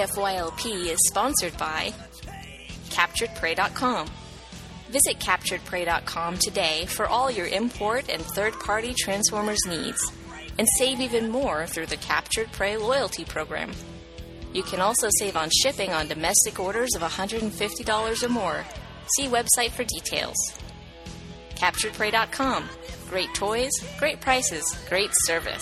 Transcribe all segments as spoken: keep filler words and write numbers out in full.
F Y L P is sponsored by Captured Prey dot com. Visit Captured Prey dot com today for all your import and third-party Transformers needs, and save even more through the Captured Prey loyalty program. You can also save on shipping on domestic orders of one hundred fifty dollars or more. See website for details. Captured Prey dot com. Great toys, great prices, great service.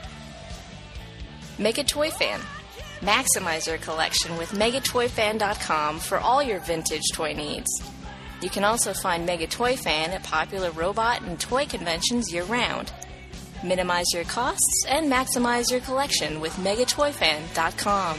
Mega Toy Fan. Maximize your collection with Mega Toy Fan dot com for all your vintage toy needs. You can also find Mega Toy Fan at popular robot and toy conventions year-round. Minimize your costs and maximize your collection with Mega Toy Fan dot com.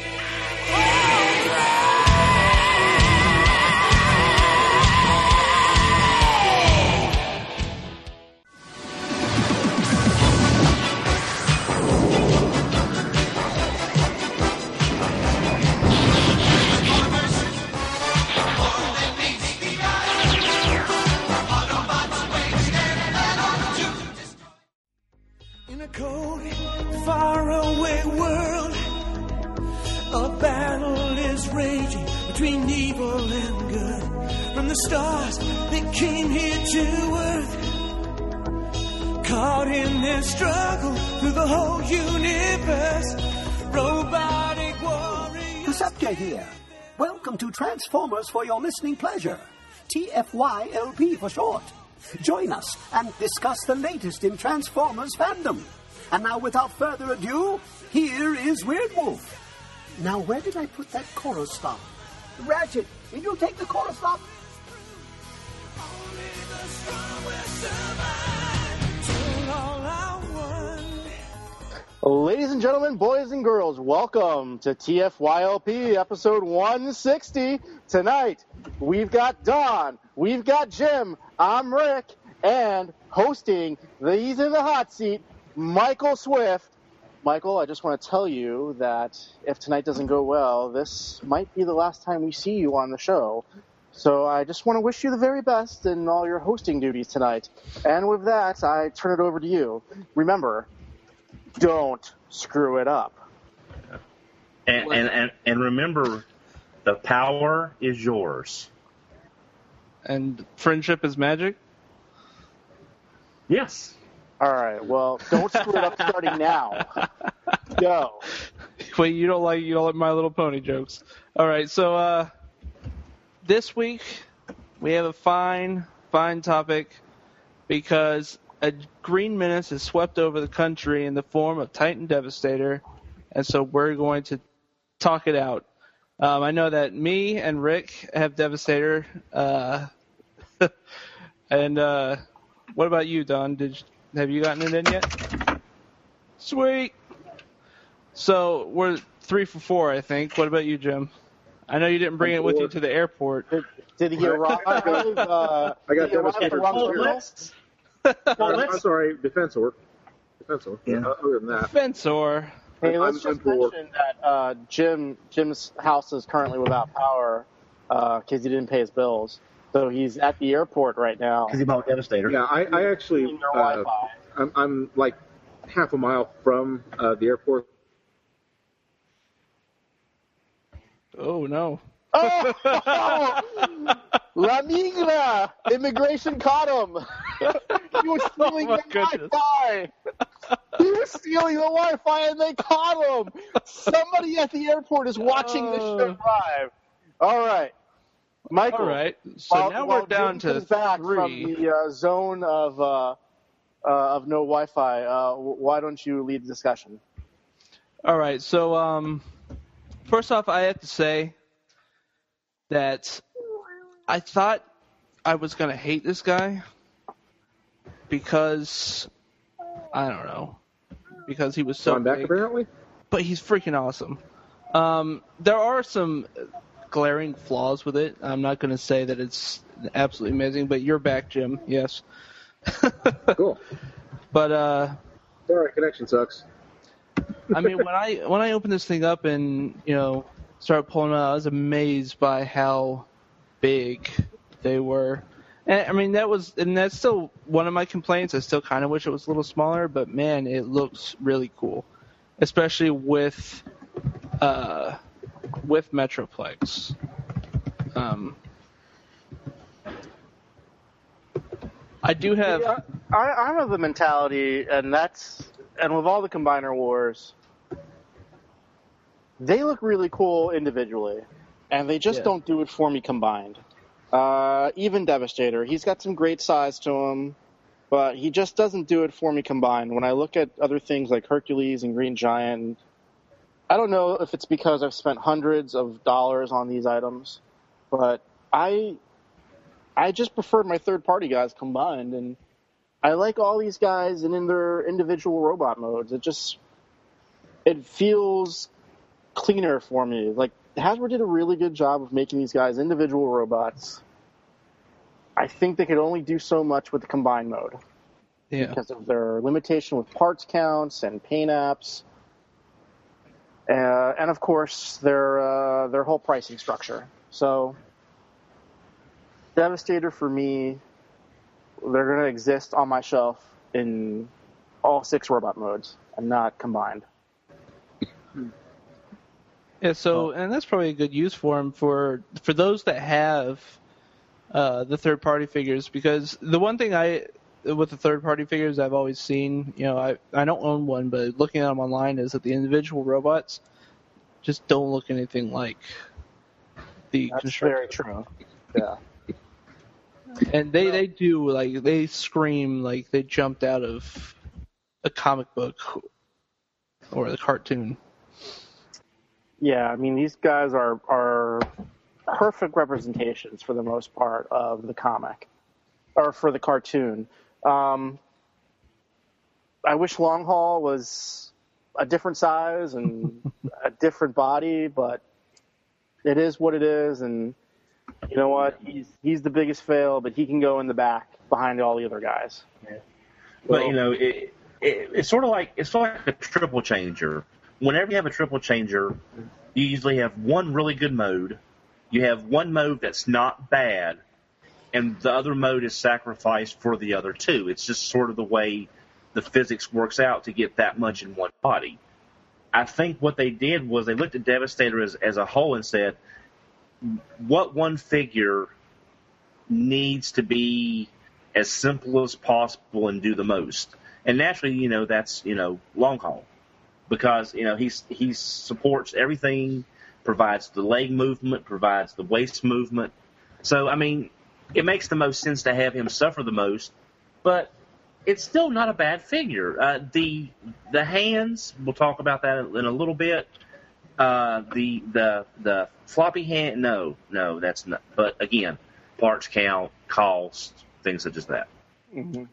In a cold, faraway world, a battle is raging between evil and good. From the stars that came here to earth, caught in this struggle through the whole universe, robotic warriors. Perceptor here. Welcome to Transformers for your listening pleasure. T F Y L P for short. Join us and discuss the latest in Transformers fandom. And now, without further ado, here is Weird Wolf. Now, where did I put that chorus stop? Ratchet, did you take the chorus stop? Only the strong will survive till all I want. Ladies and gentlemen, boys and girls, welcome to T F Y L P episode one sixty. Tonight, we've got Don, we've got Jim, I'm Rick, and hosting these in the hot seat, Michael Swift. Michael, I just want to tell you that if tonight doesn't go well, this might be the last time we see you on the show. So I just want to wish you the very best in all your hosting duties tonight. And with that, I turn it over to you. Remember, don't screw it up. And, and, and, and remember, the power is yours. And friendship is magic? Yes. All right, well, don't screw it up starting now. Go. Wait, you don't like you don't like My Little Pony jokes. All right, so uh, this week we have a fine, fine topic because a green menace has swept over the country in the form of Titan Devastator, and so we're going to talk it out. Um, I know that me and Rick have Devastator, uh, and uh, what about you, Don? Did you, have you gotten it in yet? Sweet. So we're three for four, I think. What about you, Jim? I know you didn't bring it with you to the airport. Did, did he arrive? uh, I got did he arrive at the wrong Well, terminal? let's, Uh, well, I'm let's, sorry, Defensor. Defensor. Yeah. Uh, other than that, Fensor. Hey, let's I'm- just I'm poor. mention that uh, Jim Jim's house is currently without power because he didn't pay his bills. So he's at the airport right now. because he bought Devastator. yeah, I, I actually, Using your uh, Wi-Fi. I'm, I'm like half a mile from uh, the airport. Oh, no. Oh! La Migra! Immigration caught him! He was stealing Oh, my the goodness. Wi-Fi! He was stealing the Wi-Fi and they caught him! Somebody at the airport is watching this show Oh. live. All right. Michael. All right. So while- now while we're down Jim to comes back three. from the uh, zone of, uh, uh, of no Wi-Fi, uh, w- why don't you lead the discussion? All right. So, um, first off, I have to say that I thought I was going to hate this guy because, I don't know, because he was so So I'm back big. apparently. But he's freaking awesome. Um, there are some glaring flaws with it. I'm not going to say that it's absolutely amazing, but you're back, Jim. Yes. Cool. But uh, Sorry, connection sucks. I mean, when I when I opened this thing up and you know started pulling it out, I was amazed by how big they were. And I mean, that was and that's still one of my complaints. I still kind of wish it was a little smaller, but man, it looks really cool, especially with uh, with Metroplex. Um, I do have. Yeah, I, I'm of the mentality, and that's and with all the Combiner Wars, they look really cool individually, and they just Yeah. don't do it for me combined. Uh, even Devastator, he's got some great size to him, but he just doesn't do it for me combined. When I look at other things like Hercules and Green Giant, I don't know if it's because I've spent hundreds of dollars on these items, but I I just prefer my third-party guys combined, and I like all these guys and in their individual robot modes. It just it feels cleaner for me. Like, Hasbro did a really good job of making these guys individual robots. I think they could only do so much with the combined mode Yeah. because of their limitation with parts counts and paint apps, uh, and of course their uh, their whole pricing structure. So, Devastator for me, they're going to exist on my shelf in all six robot modes and not combined. Yeah, so and that's probably a good use for them for for those that have uh, the third party figures, because the one thing I with the third party figures I've always seen, you know, I I don't own one, but looking at them online, is that the individual robots just don't look anything like the That's construction. very true. Yeah. And they they do like they scream like they jumped out of a comic book or the cartoon. Yeah, I mean, these guys are are perfect representations for the most part of the comic, or for the cartoon. Um, I wish Long Haul was a different size and a different body, but it is what it is, and you know what? He's he's the biggest fail, but he can go in the back behind all the other guys. Yeah. But, you know, it, it, it's sort of like it's sort of like a triple changer. Whenever you have a triple changer, you usually have one really good mode, you have one mode that's not bad, and the other mode is sacrificed for the other two. It's just sort of the way the physics works out to get that much in one body. I think what they did was they looked at Devastator as, as a whole and said, what one figure needs to be as simple as possible and do the most. And naturally, you know, that's, you know, Long Haul. Because, you know, he's he supports everything, provides the leg movement, provides the waist movement. So, I mean, it makes the most sense to have him suffer the most, but it's still not a bad figure. Uh, the the hands, we'll talk about that in a little bit. Uh, the the the floppy hand, no, no, that's not. But again, parts count, cost, things such as that. Mm-hmm.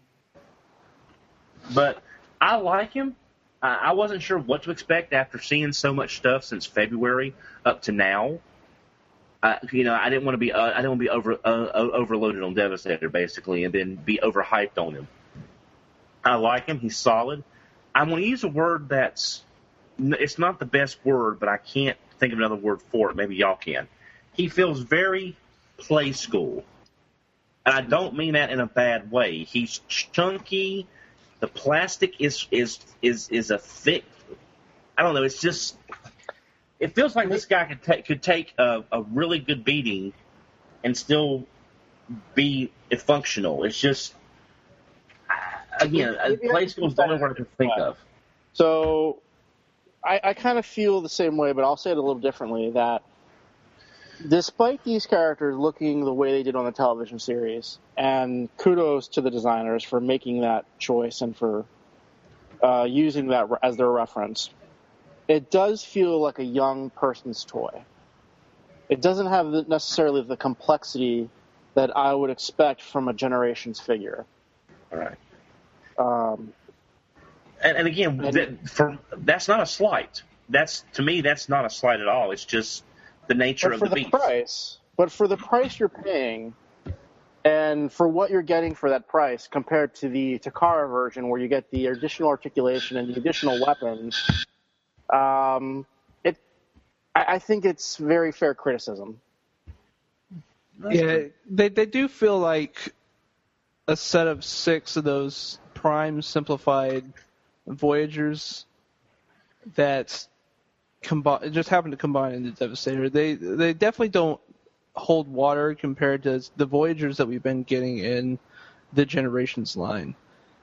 But I like him. I wasn't sure what to expect after seeing so much stuff since February up to now. Uh, you know, I didn't want to be uh, I didn't want to be over uh, overloaded on Devastator basically, and then be overhyped on him. I like him; he's solid. I'm going to use a word that's it's not the best word, but I can't think of another word for it. Maybe y'all can. He feels very play school, and I don't mean that in a bad way. He's chunky. The plastic is is is is a thick. I don't know. It's just. It feels like this guy could take could take a, a really good beating, and still be functional. It's just again, play school is the only word I can think of. So, I, I kind of feel the same way, but I'll say it a little differently. That despite these characters looking the way they did on the television series, and kudos to the designers for making that choice and for uh, using that as their reference, it does feel like a young person's toy. It doesn't have the, necessarily the complexity that I would expect from a Generations figure. All right. Um, and, and again, and, that, for, that's not a slight. That's to me, that's not a slight at all. It's just the nature but of for the the beast. price, but for the price you're paying, and for what you're getting for that price compared to the Takara version, where you get the additional articulation and the additional weapons, um, it, I, I think it's very fair criticism. Yeah, they they do feel like a set of six of those prime simplified Voyagers that combi- just happened to combine into Devastator. They they definitely don't hold water compared to the Voyagers that we've been getting in the Generations line.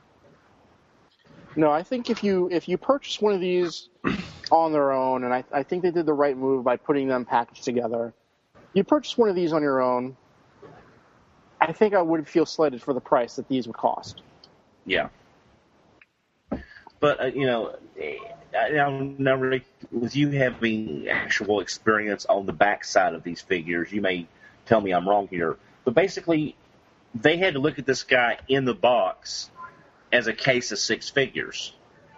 No, I think if you if you purchase one of these on their own, and I, I think they did the right move by putting them packaged together. You purchase one of these on your own, I think I would feel slighted for the price that these would cost. Yeah. But, uh, you know, now, now, Rick, with you having actual experience on the backside of these figures, you may tell me I'm wrong here. But basically, they had to look at this guy in the box as a case of six figures.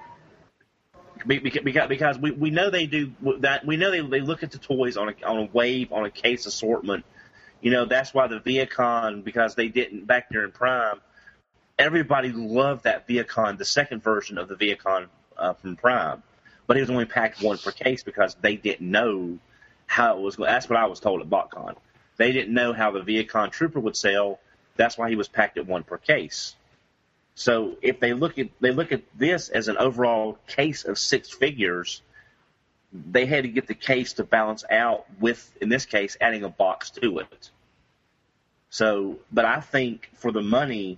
Because, because we, we know they do that. We know they, they look at the toys on a, on a wave, on a case assortment. You know, that's why the Viacon, because they didn't back there in Prime, everybody loved that Viacon, the second version of the Viacon uh, from Prime. But it was only packed one per case because they didn't know how it was going. That's what I was told at BotCon. They didn't know how the Viacon Trooper would sell. That's why he was packed at one per case. So if they look at they look at this as an overall case of six figures, they had to get the case to balance out with, in this case, adding a box to it. So, but I think for the money,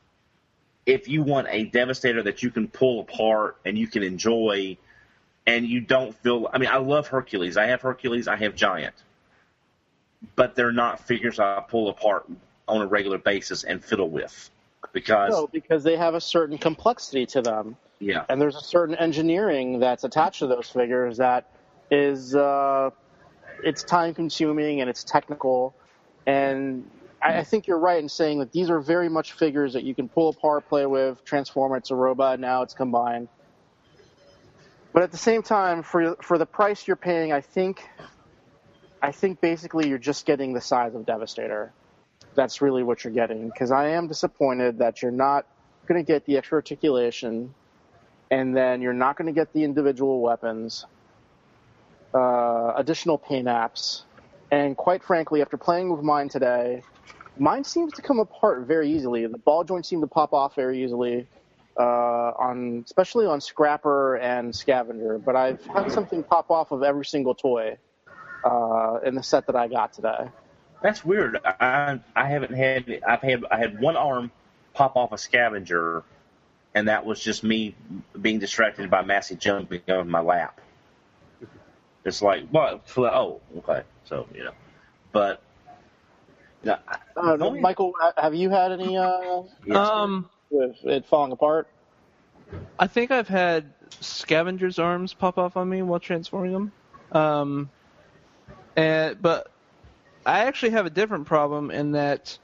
if you want a Devastator that you can pull apart and you can enjoy, and you don't feel, I mean, I love Hercules. I have Hercules. I have Giant. But they're not figures I pull apart on a regular basis and fiddle with. Because no, because they have a certain complexity to them. Yeah. And there's a certain engineering that's attached to those figures that is, uh, it's time-consuming and it's technical. And I, I think you're right in saying that these are very much figures that you can pull apart, play with, transform. It's a robot, now it's combined. But at the same time, for for the price you're paying, I think, I think basically you're just getting the size of Devastator. That's really what you're getting, because I am disappointed that you're not going to get the extra articulation, and then you're not going to get the individual weapons, uh, additional paint apps, and quite frankly, after playing with mine today, mine seems to come apart very easily. The ball joints seem to pop off very easily, uh, on especially on Scrapper and Scavenger, but I've had something pop off of every single toy uh, in the set that I got today. That's weird. I I haven't had I've had I had one arm pop off a Scavenger, and that was just me being distracted by Massey jumping on my lap. It's like, what? Oh, okay. So you know, but you know, uh, only, Michael, have you had any uh, um with it falling apart? I think I've had Scavenger's arms pop off on me while transforming them, um, and but. I actually have a different problem in that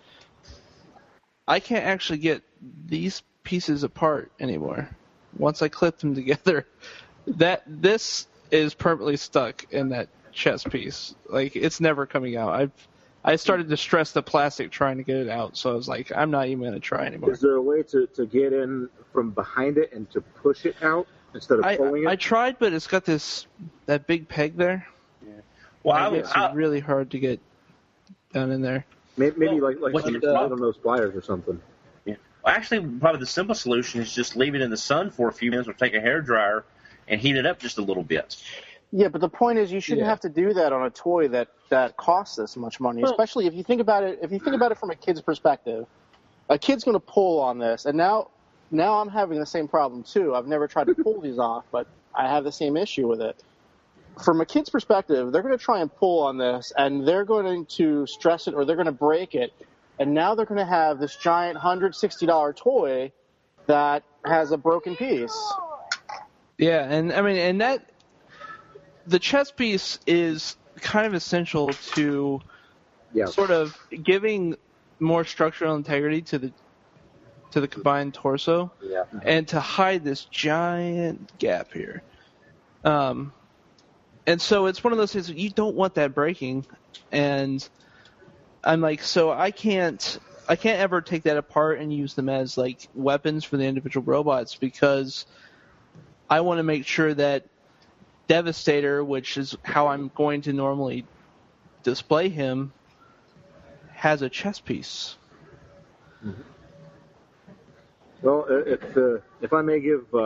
I can't actually get these pieces apart anymore. Once I clip them together, that this is permanently stuck in that chest piece. Like, it's never coming out. I've I started to stress the plastic trying to get it out, so I was like, I'm not even going to try anymore. Is there a way to, to get in from behind it and to push it out instead of I, pulling it? I tried, but it's got this that big peg there. Yeah. Well, I, it's I, really hard to get down in there. Maybe, maybe well, like like you, uh, on those pliers or something. Yeah. Well, actually, probably the simple solution is just leave it in the sun for a few minutes, or take a hairdryer and heat it up just a little bit. Yeah, but the point is, you shouldn't Yeah. have to do that on a toy that, that costs this much money. Well, especially if you think about it. If you think about it from a kid's perspective, a kid's going to pull on this, and now now I'm having the same problem too. I've never tried to pull these off, but I have the same issue with it. From a kid's perspective, they're going to try and pull on this, and they're going to stress it or they're going to break it, and now they're going to have this giant one hundred sixty dollars toy that has a broken piece. Yeah, and I mean, and that the chest piece is kind of essential to Yeah. sort of giving more structural integrity to the to the combined torso, Yeah. and to hide this giant gap here. Um, and so it's one of those things that you don't want that breaking, and I'm like, so I can't I can't ever take that apart and use them as like weapons for the individual robots, because I want to make sure that Devastator, which is how I'm going to normally display him, has a chest piece. Well, if uh, if I may give uh,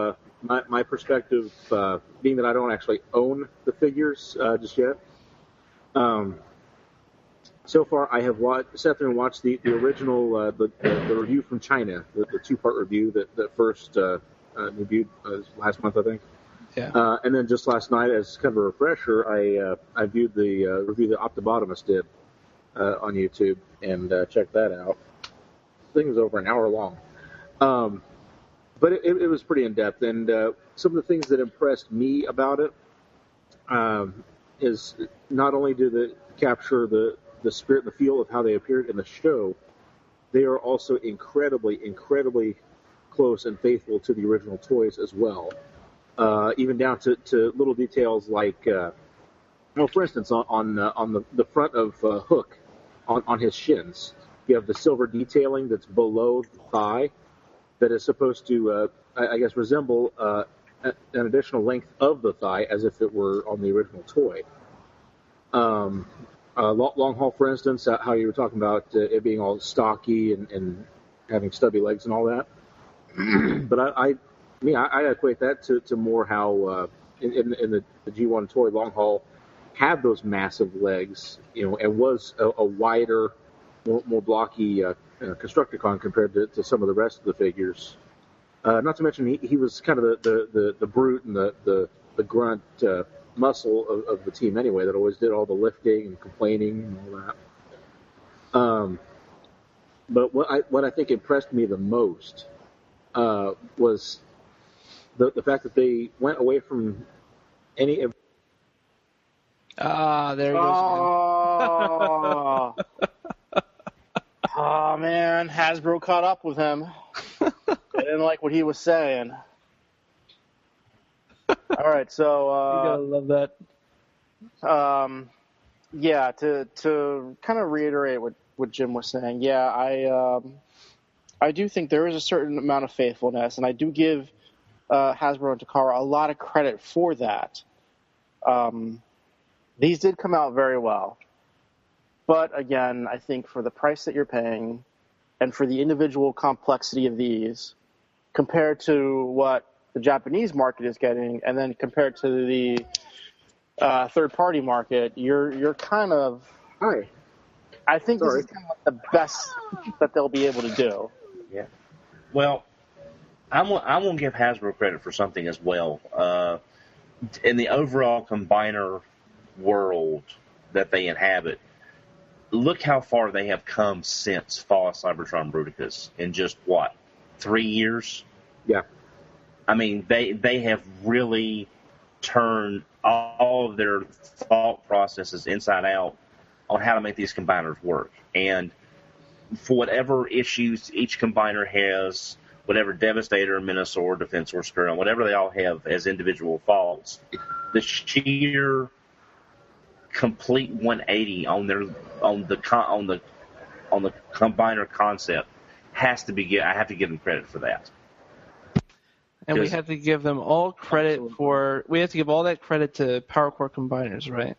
my, my perspective, uh, being that I don't actually own the figures uh, just yet, um, so far I have watched, sat there and watched the, the original, uh, the, the, the review from China, the, the two-part review that, that first uh, uh, debuted uh, last month, I think. Yeah. Uh, and then just last night, as kind of a refresher, I uh, I viewed the uh, review that Optibotomist did uh, on YouTube and uh, checked that out. I think it was over an hour long. Um, but it, it was pretty in-depth. And uh, some of the things that impressed me about it um, is not only do they capture the, the spirit and the feel of how they appeared in the show, they are also incredibly, incredibly close and faithful to the original toys as well. Uh, even down to, to little details like, uh, well, for instance, on on, uh, on the, the front of uh, Hook, on, on his shins, you have the silver detailing that's below the thigh that is supposed to, uh, I, I guess, resemble uh, an additional length of the thigh as if it were on the original toy. Um, uh, long haul, for instance, how you were talking about uh, it being all stocky and, and having stubby legs and all that. But I... I Me, I, I equate that to, to more how uh, in, in the, the G one toy long haul had those massive legs, you know, and was a, a wider, more, more blocky uh, uh, Constructicon compared to, to some of the rest of the figures. Uh, not to mention he, he was kind of the, the, the, the brute and the the, the grunt uh, muscle of, of the team anyway, that always did all the lifting and complaining and all that. Um, but what I what I think impressed me the most uh, was The, the fact that they went away from any. Ah, there he goes. Oh. Oh, man. Hasbro caught up with him. They didn't like what he was saying. All right, so. Uh, you gotta love that. Um, yeah, to to kind of reiterate what, what Jim was saying, yeah, I um, I do think there is a certain amount of faithfulness, and I do give Uh, Hasbro and Takara a lot of credit for that. Um, these did come out very well. But again, I think for the price that you're paying and for the individual complexity of these, compared to what the Japanese market is getting, and then compared to the uh, third-party market, you're you're kind of... Hi. I think Sorry. this is kind of like the best that they'll be able to do. Yeah. Well... I'm, I'm going to give Hasbro credit for something as well. Uh, in the overall combiner world that they inhabit, look how far they have come since Fall of Cybertron Bruticus in just, what, three years? Yeah. I mean, they they have really turned all of their thought processes inside out on how to make these combiners work. And for whatever issues each combiner has, whatever Devastator, Minosaur, Defensor, Skirl, whatever they all have as individual faults, the sheer complete one eighty on their on the on the on the combiner concept has to be. I have to give them credit for that. And we have to give them all credit Absolutely. for. We have to give all that credit to PowerCore combiners, right?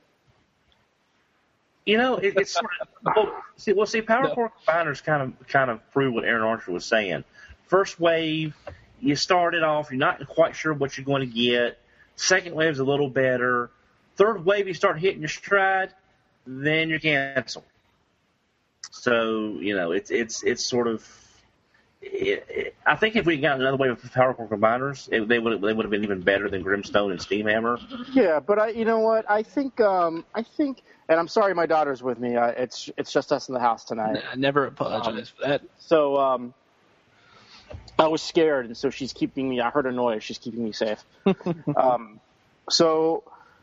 You know, it, it's sort of well, see. Well, see, PowerCore no. combiners kind of kind of prove what Aaron Archer was saying. First wave, you start it off, you're not quite sure what you're going to get. Second wave's a little better. Third wave, you start hitting your stride, then you're canceled. So, you know, it's it's it's sort of. It, it, I think if we got another wave of PowerCore combiners, it, they would they would have been even better than Grimstone and Steamhammer. Yeah, but I, you know what? I think um, I think, and I'm sorry, my daughter's with me. I, it's it's just us in the house tonight. I never apologize um, for that. So. Um, I was scared, and so she's keeping me. I heard a noise. She's keeping me safe. um, so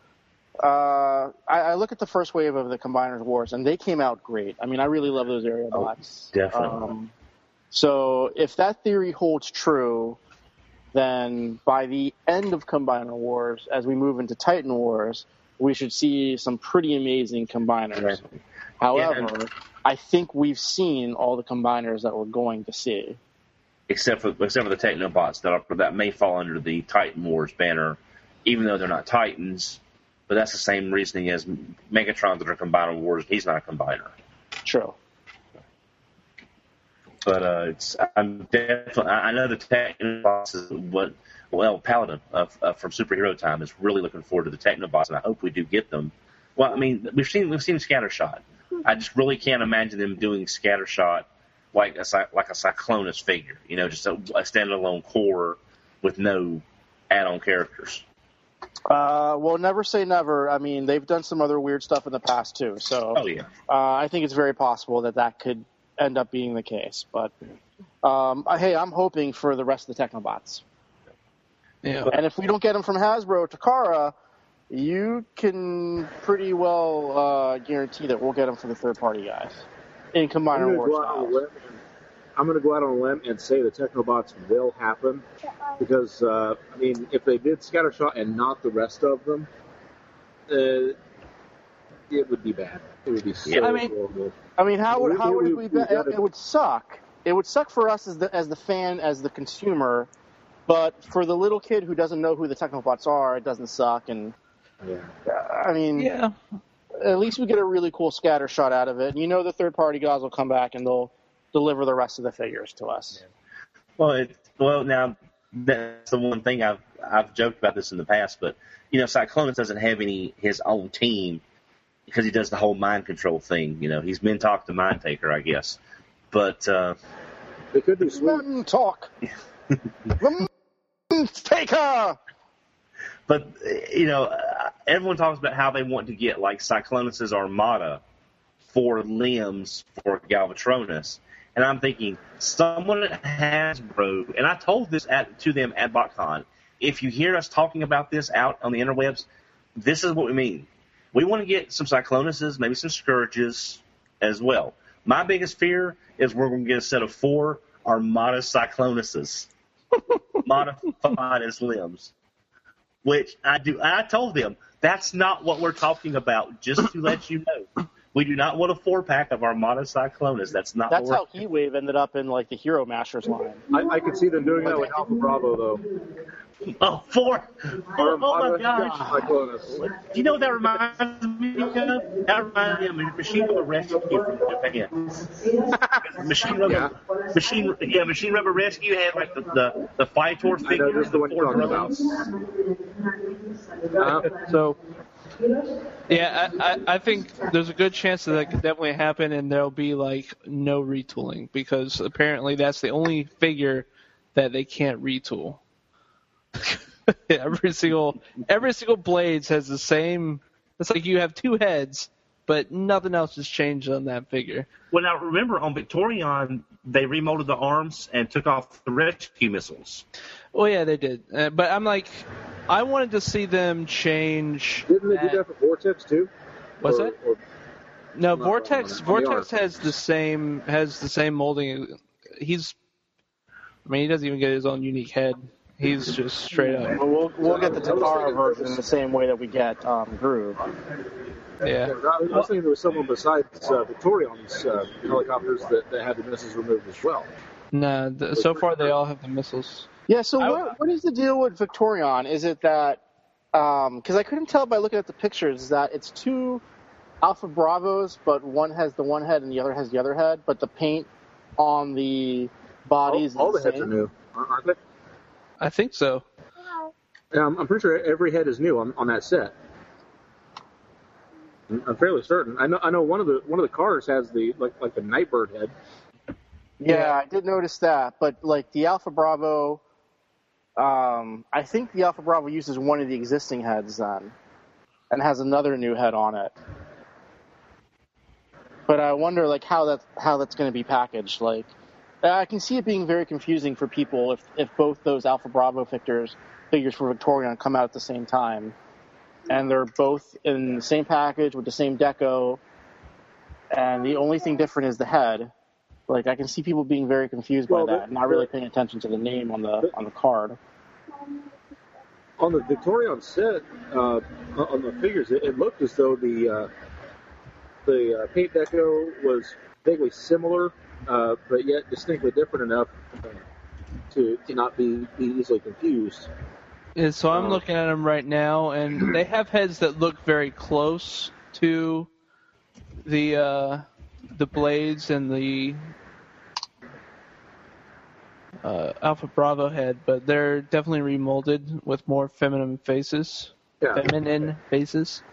uh, I, I look at the first wave of the Combiners Wars, and they came out great. I mean, I really love those area bots. Oh, definitely. Um, so if that theory holds true, then by the end of Combiner Wars, as we move into Titan Wars, we should see some pretty amazing combiners. Right. However, yeah. I think we've seen all the combiners that we're going to see. Except for except for the Technobots that are, that may fall under the Titan Wars banner, even though they're not Titans. But that's the same reasoning as Megatron that are Combiner Wars. He's not a combiner. True. But uh, it's I'm definitely I know the Technobots is what well Paladin uh, uh, from Superhero Time is really looking forward to the Technobots, and I hope we do get them. Well, I mean we've seen we've seen Scattershot. I just really can't imagine them doing Scattershot like a like a Cyclonus figure, you know, just a, a standalone core with no add-on characters. Uh, well, never say never. I mean, they've done some other weird stuff in the past too, so oh yeah, uh, I think it's very possible that that could end up being the case. But um, hey, I'm hoping for the rest of the Technobots. Yeah. And if we don't get them from Hasbro or Takara, you can pretty well uh, guarantee that we'll get them for the third-party guys in Combiner War styles. I'm going to go out on a limb and say the Technobots will happen because, uh, I mean, if they did Scattershot and not the rest of them, uh, it would be bad. It would be so yeah, I mean, horrible. I mean, how would how would it be bad? Gotta... It would suck. It would suck for us as the as the fan, as the consumer, but for the little kid who doesn't know who the Technobots are, it doesn't suck. And yeah. uh, I mean, yeah. at least we get a really cool scatter shot out of it. And you know the third-party guys will come back and they'll deliver the rest of the figures to us. Yeah. Well, it, well, now that's the one thing I've I've joked about this in the past, but you know, Cyclonus doesn't have any his own team because he does the whole mind control thing. You know, he's Mintalk the Mind Taker, I guess. But uh, they could do sweet talk. The Mind Taker. But you know, everyone talks about how they want to get like Cyclonus's Armada for limbs for Galvatronus. And I'm thinking, someone at Hasbro, and I told this at, to them at BotCon, if you hear us talking about this out on the interwebs, this is what we mean. We want to get some Cyclonuses, maybe some Scourges as well. My biggest fear is we're going to get a set of four Armada Cyclonuses modified as limbs, which I do. I told them, that's not what we're talking about, just to let you know. We do not want a four-pack of Armada Cyclonus. That's not That's what how Heatwave ended up in, like, the Hero Masters line. I, I could see them doing that with Alpha Bravo, though. Oh, four! Oh, oh my gosh! Cyclonus. Do you know what that reminds me of? That reminds me of Machine Rubber Rescue from Japan. Machine Rubber, Yeah. Machine, yeah, Machine Rubber Rescue had like the the, the Fightor I figure. know, this is the one you're talking about. Uh, so, yeah, I, I, I think there's a good chance that that could definitely happen, and there'll be like no retooling because apparently that's the only figure that they can't retool. every single every single Blades has the same. It's like you have two heads, but nothing else has changed on that figure. Well, now remember on Victorion they remolded the arms and took off the rescue missiles. Well, yeah, they did, uh, but I'm like, I wanted to see them change. Didn't they do that- that for Vortex, too? What's Or- that? or- No, Not Vortex. on the Vortex arm. has the same has the same molding. He's, I mean, he doesn't even get his own unique head. He's just straight up. But we'll, we'll get the Takara version in the same way that we get um, Groove. Yeah. I was thinking there was someone besides uh, Victorion's uh, helicopters that, that had the missiles removed as well. Nah. The, so far they all have the missiles. Yeah, so I- what, what is the deal with Victorion? Is it that, because um, I couldn't tell by looking at the pictures, is that it's two Alpha Bravos, but one has the one head and the other has the other head, but the paint on the bodies All, all is the the heads are same? new, aren't they? I think so. Yeah, I'm, I'm pretty sure every head is new on, on that set. I'm fairly certain. I know. I know one of the one of the cars has the like like the Nightbird head. Yeah, Yeah. I did notice that, but like the Alpha Bravo, um, I think the Alpha Bravo uses one of the existing heads then, and has another new head on it. But I wonder like how that how that's going to be packaged. Like, I can see it being very confusing for people if if both those Alpha Bravo figures figures for Victorion come out at the same time, and they're both in the same package with the same deco, and the only thing different is the head. Like, I can see people being very confused Well, by that, the- and not really paying attention to the name on the on the card. On the Victorion set, uh, on the figures, it, it looked as though the uh, the uh, paint deco was vaguely similar, uh, but yet distinctly different enough uh, to to not be, be easily confused. And so I'm Uh, looking at them right now, and they have heads that look very close to the uh, the Blades and the uh, Alpha Bravo head, but they're definitely remolded with more feminine faces. Yeah. Feminine faces.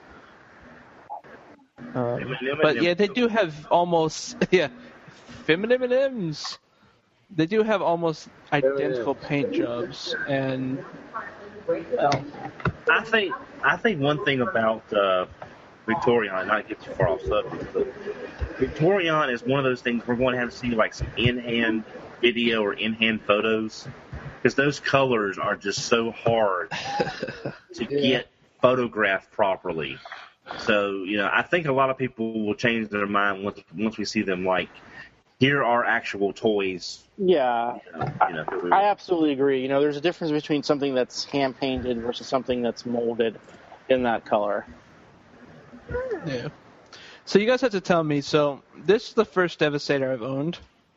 Um, but yeah, they do have almost yeah, feminine M and M's. They do have almost identical paint jobs, and well, I think I think one thing about uh, Victorion, not to get too far off subject, but Victorion is one of those things we're going to have to see like some in-hand video or in-hand photos, because those colors are just so hard to yeah. get photographed properly. So, you know, I think a lot of people will change their mind once once we see them like, here are actual toys. Yeah, You know, you know, I absolutely agree. You know, there's a difference between something that's hand painted versus something that's molded in that color. yeah. So you guys have to tell me. So this is the first Devastator I've owned,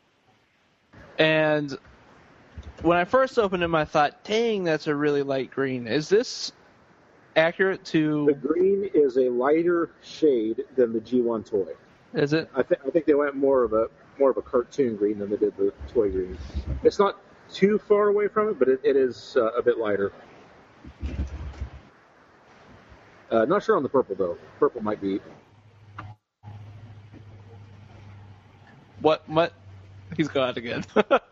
and when I first opened him, I thought, "Dang, that's a really light green." Is this accurate to? The green is a lighter shade than the G one toy. Is it? I think I think they went more of a more of a cartoon green than they did the toy green. It's not too far away from it, but it, it is uh, a bit lighter. Uh, not sure on the purple though. Purple might be. What? What? He's gone again.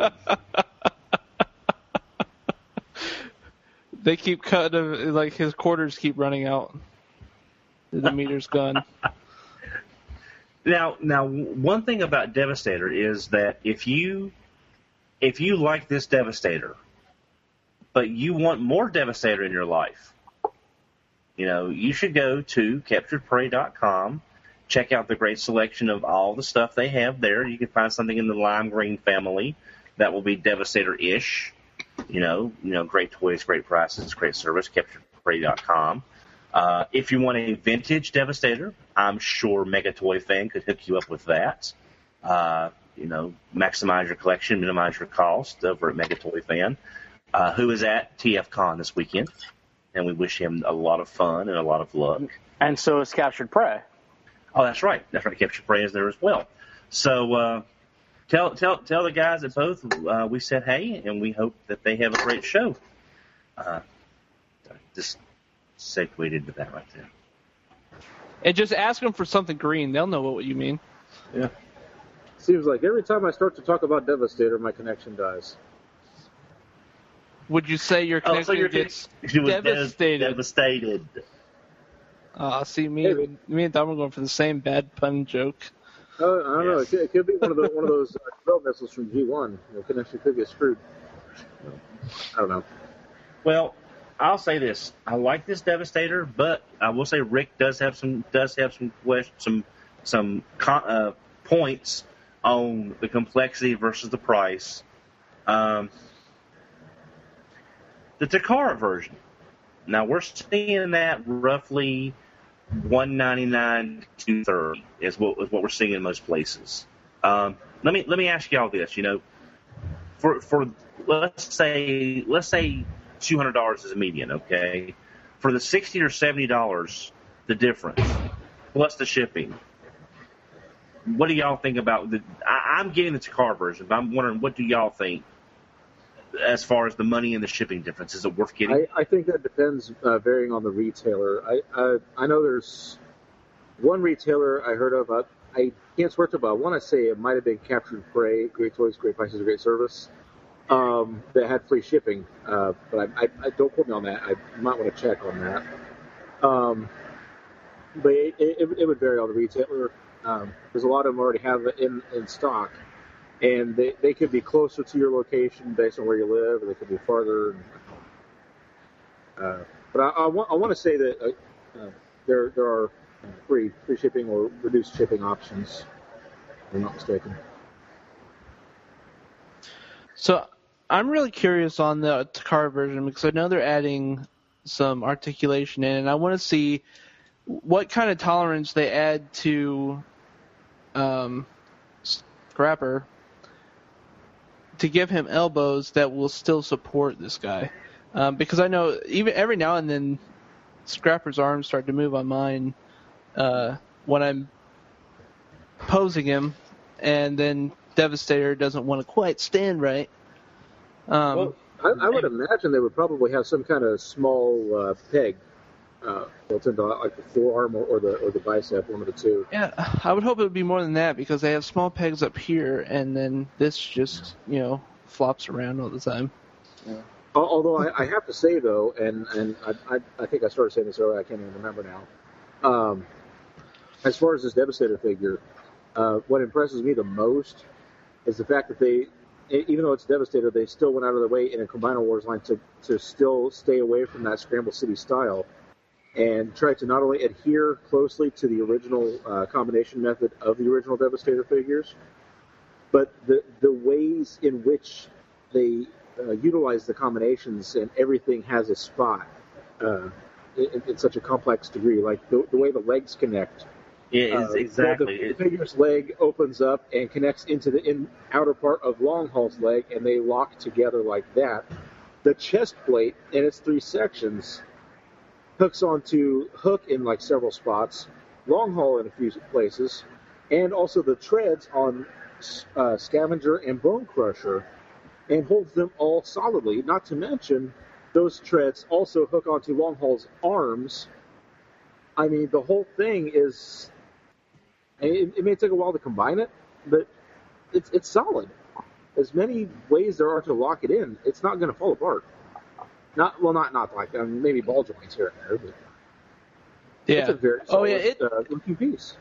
They keep cutting. Like his quarters keep running out. The meter's gone. Now, now, one thing about Devastator is that if you if you like this Devastator, but you want more Devastator in your life, you know, you should go to captured prey dot com, check out the great selection of all the stuff they have there. You can find something in the lime green family that will be Devastator-ish. You know, you know, great toys, great prices, great service. captured prey dot com. Uh, if you want a vintage Devastator, I'm sure Megatoy Fan could hook you up with that. Uh, you know, maximize your collection, minimize your cost over at Megatoy Fan, uh, who is at T F Con this weekend, and we wish him a lot of fun and a lot of luck. And so is Captured Prey. Oh, that's right. That's right. Captured Prey is there as well. So uh, tell tell tell the guys at both uh, we said hey, and we hope that they have a great show. Uh, just segued into that right there. And just ask them for something green. They'll know what you mean. Yeah. Seems like every time I start to talk about Devastator, my connection dies. Would you say your Oh, connection so your gets connection was devastated? Devastated. Uh, see, me, Hey. me and Tom are going for the same bad pun joke. Uh, I don't know. It Yes. could, it could be one of the one of those uh, drill missiles from G one. Your connection could get screwed. I don't know. Well, I'll say this: I like this Devastator, but I will say Rick does have some does have some question, some some con, uh, points on the complexity versus the price. Um, the Takara version. Now we're seeing that roughly one ninety-nine to two thirty is what is what we're seeing in most places. Um, let me let me ask y'all this: you know, for for let's say let's say. two hundred dollars is a median, okay? For the sixty or seventy dollars, the difference, plus the shipping, what do y'all think about the... I, I'm getting the Takara version, but I'm wondering, what do y'all think as far as the money and the shipping difference? Is it worth getting? I, I think that depends, uh, varying on the retailer. I uh, I know there's one retailer I heard of. Uh, I can't swear to, but I want to say it might have been Captured Prey, Great Toys, Great Prices, Great Service. Um, that had free shipping, uh, but I, I, I don't quote me on that. I might want to check on that. Um, but it, it, it would vary on the retailer. Um, there's a lot of them already have it in, in stock, and they, they could be closer to your location based on where you live, or they could be farther. Uh, but I, I want I want to say that uh, uh, there there are free free shipping or reduced shipping options, if I'm not mistaken. So I'm really curious on the Takara version because I know they're adding some articulation in, and I want to see what kind of tolerance they add to um, Scrapper to give him elbows that will still support this guy. Um, because I know even every now and then Scrapper's arms start to move on mine uh, when I'm posing him, and then Devastator doesn't want to quite stand right. Um, well, I, I would imagine they would probably have some kind of small uh, peg uh, built into like the forearm or, or the or the bicep, one of the two. Yeah, I would hope it would be more than that because they have small pegs up here, and then this just, you know, flops around all the time. Yeah. Although I, I have to say, though, and, and I, I, I think I started saying this earlier, I can't even remember now. Um, as far as this Devastator figure, uh, what impresses me the most is the fact that they, even though it's Devastator, they still went out of their way in a Combiner Wars line to, to still stay away from that Scramble City style and try to not only adhere closely to the original uh, combination method of the original Devastator figures, but the the ways in which they uh, utilize the combinations and everything has a spot uh, in, in such a complex degree, like the, the way the legs connect. Yeah, uh, exactly. The, the figure's leg opens up and connects into the in, outer part of Longhaul's leg, and they lock together like that. The chest plate and its three sections hooks onto Hook in like several spots, Longhaul in a few places, and also the treads on uh, Scavenger and Bone Crusher, and holds them all solidly. Not to mention, those treads also hook onto Longhaul's arms. I mean, the whole thing is. It, it may take a while to combine it, but it's it's solid. As many ways there are to lock it in, it's not going to fall apart. Not well, not not like um, maybe ball joints here and there, but yeah. It's a very solid oh yeah, it, uh, looking piece.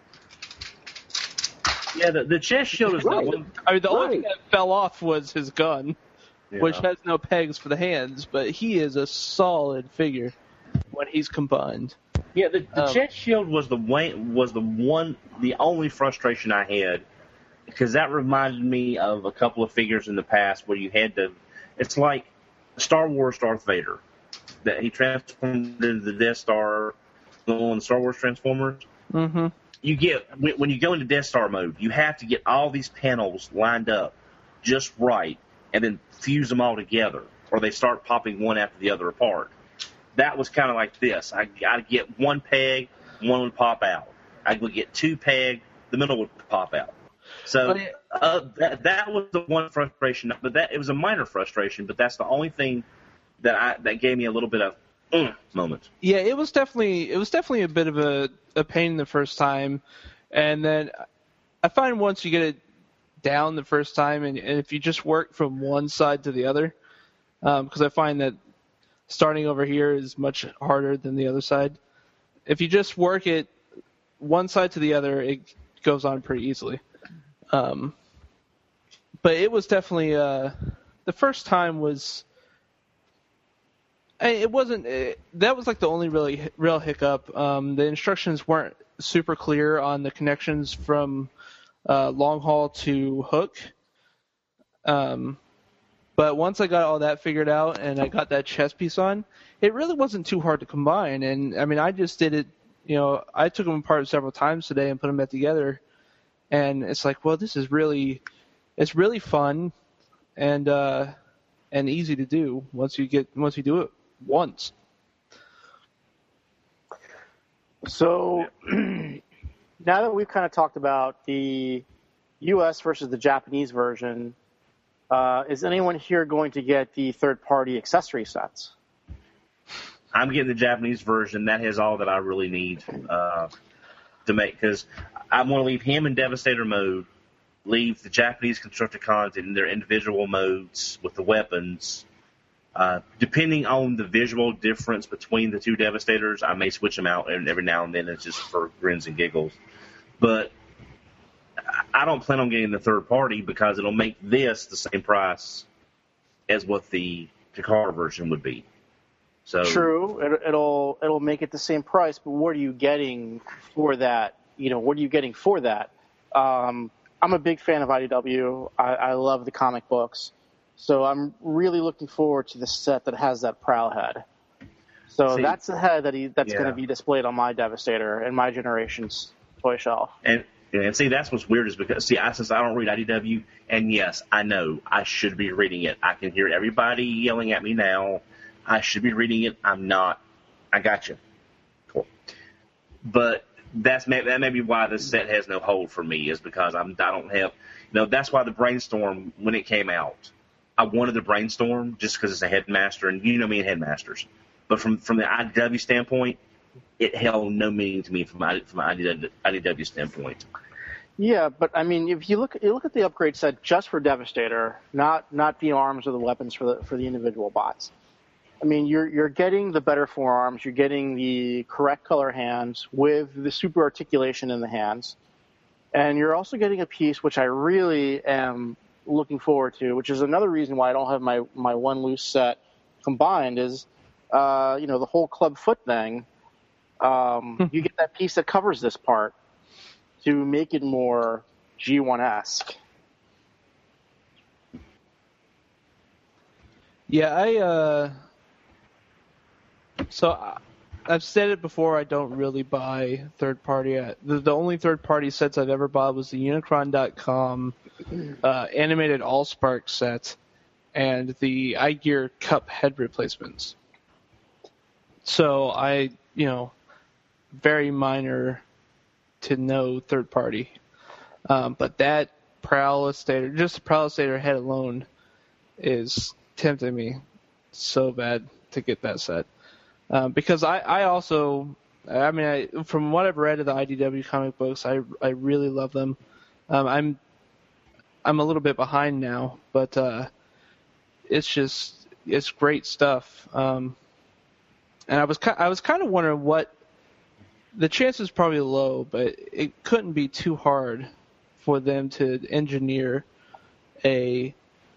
Yeah, the, the chest shield is Right. the one. I mean, the only Right. thing that fell off was his gun, Yeah. which has no pegs for the hands, but he is a solid figure when he's combined. Yeah, the, the Um, chest shield was the way, was the one, the only frustration I had, because that reminded me of a couple of figures in the past where you had to. It's like Star Wars Darth Vader, that he transformed into the Death Star on the Star Wars Transformers. Mm-hmm. You get when when you go into Death Star mode, you have to get all these panels lined up just right, and then fuse them all together, or they start popping one after the other apart. That was kind of like this. I got to get one peg, one would pop out. I would get two peg, the middle would pop out. So uh, that, that was the one frustration. But that it was a minor frustration. But that's the only thing that I that gave me a little bit of mm, moment. Yeah, it was definitely it was definitely a bit of a, a pain the first time, and then I find once you get it down the first time, and, and if you just work from one side to the other, because um, I find that starting over here is much harder than the other side. If you just work it one side to the other, it goes on pretty easily. Um, but it was definitely uh, the first time was. It wasn't. It, that was like the only really real hiccup. Um, the instructions weren't super clear on the connections from uh, long haul to Hook. Um, but once I got all that figured out and I got that chest piece on, it really wasn't too hard to combine. And I mean, I just did it. You know, I took them apart several times today and put them back together. And it's like, well, this is really, it's really fun, and uh, and easy to do once you get once you do it once. So now that we've kind of talked about the U S versus the Japanese version, uh, is anyone here going to get the third-party accessory sets? I'm getting the Japanese version. That has all that I really need uh, to make, because I want to leave him in Devastator mode, leave the Japanese Constructicons in their individual modes with the weapons. Uh, depending on the visual difference between the two Devastators, I may switch them out and every now and then. It's just for grins and giggles. But I don't plan on getting the third party because it'll make this the same price as what the Takara version would be. So True, it, it'll it'll make it the same price, but what are you getting for that? You know, what are you getting for that? Um, I'm a big fan of I D W. I, I love the comic books, so I'm really looking forward to the set that has that Prowl head. So See, that's the head that he that's yeah. going to be displayed on my Devastator and my generation's toy shelf. And and see, that's what's weird is because see, I since I don't read I D W, and yes, I know I should be reading it. I can hear everybody yelling at me now. I should be reading it. I'm not. I got you. Cool. But that's may, that may be why this set has no hold for me, is because I'm I don't have. You know, that's why the Brainstorm, when it came out, I wanted to brainstorm just because it's a headmaster, and you know me and headmasters. But from from the I D W standpoint, it held no meaning to me from my from an I D W standpoint. Yeah, but I mean, if you look you look at the upgrade set just for Devastator, not not the arms or the weapons for the for the individual bots. I mean, you're you're getting the better forearms, you're getting the correct color hands with the super articulation in the hands, and you're also getting a piece which I really am looking forward to, which is another reason why I don't have my my one loose set combined is, uh, you know, the whole club foot thing. Um, you get that piece that covers this part to make it more G one-esque. Yeah, I, uh, so I, I've said it before, I don't really buy third-party. The, the only third-party sets I've ever bought was the Unicron dot com uh, animated Allspark set and the iGear Cup head replacements. So I, you know, very minor to no third party. Um, but that Prowlistator, just the Prowlistator head alone is tempting me so bad to get that set. Um, because I, I also, I mean, I, from what I've read of the I D W comic books, I, I really love them. Um, I'm I'm a little bit behind now, but uh, it's just, it's great stuff. Um, and I was I was kind of wondering what, the chance is probably low, but it couldn't be too hard for them to engineer a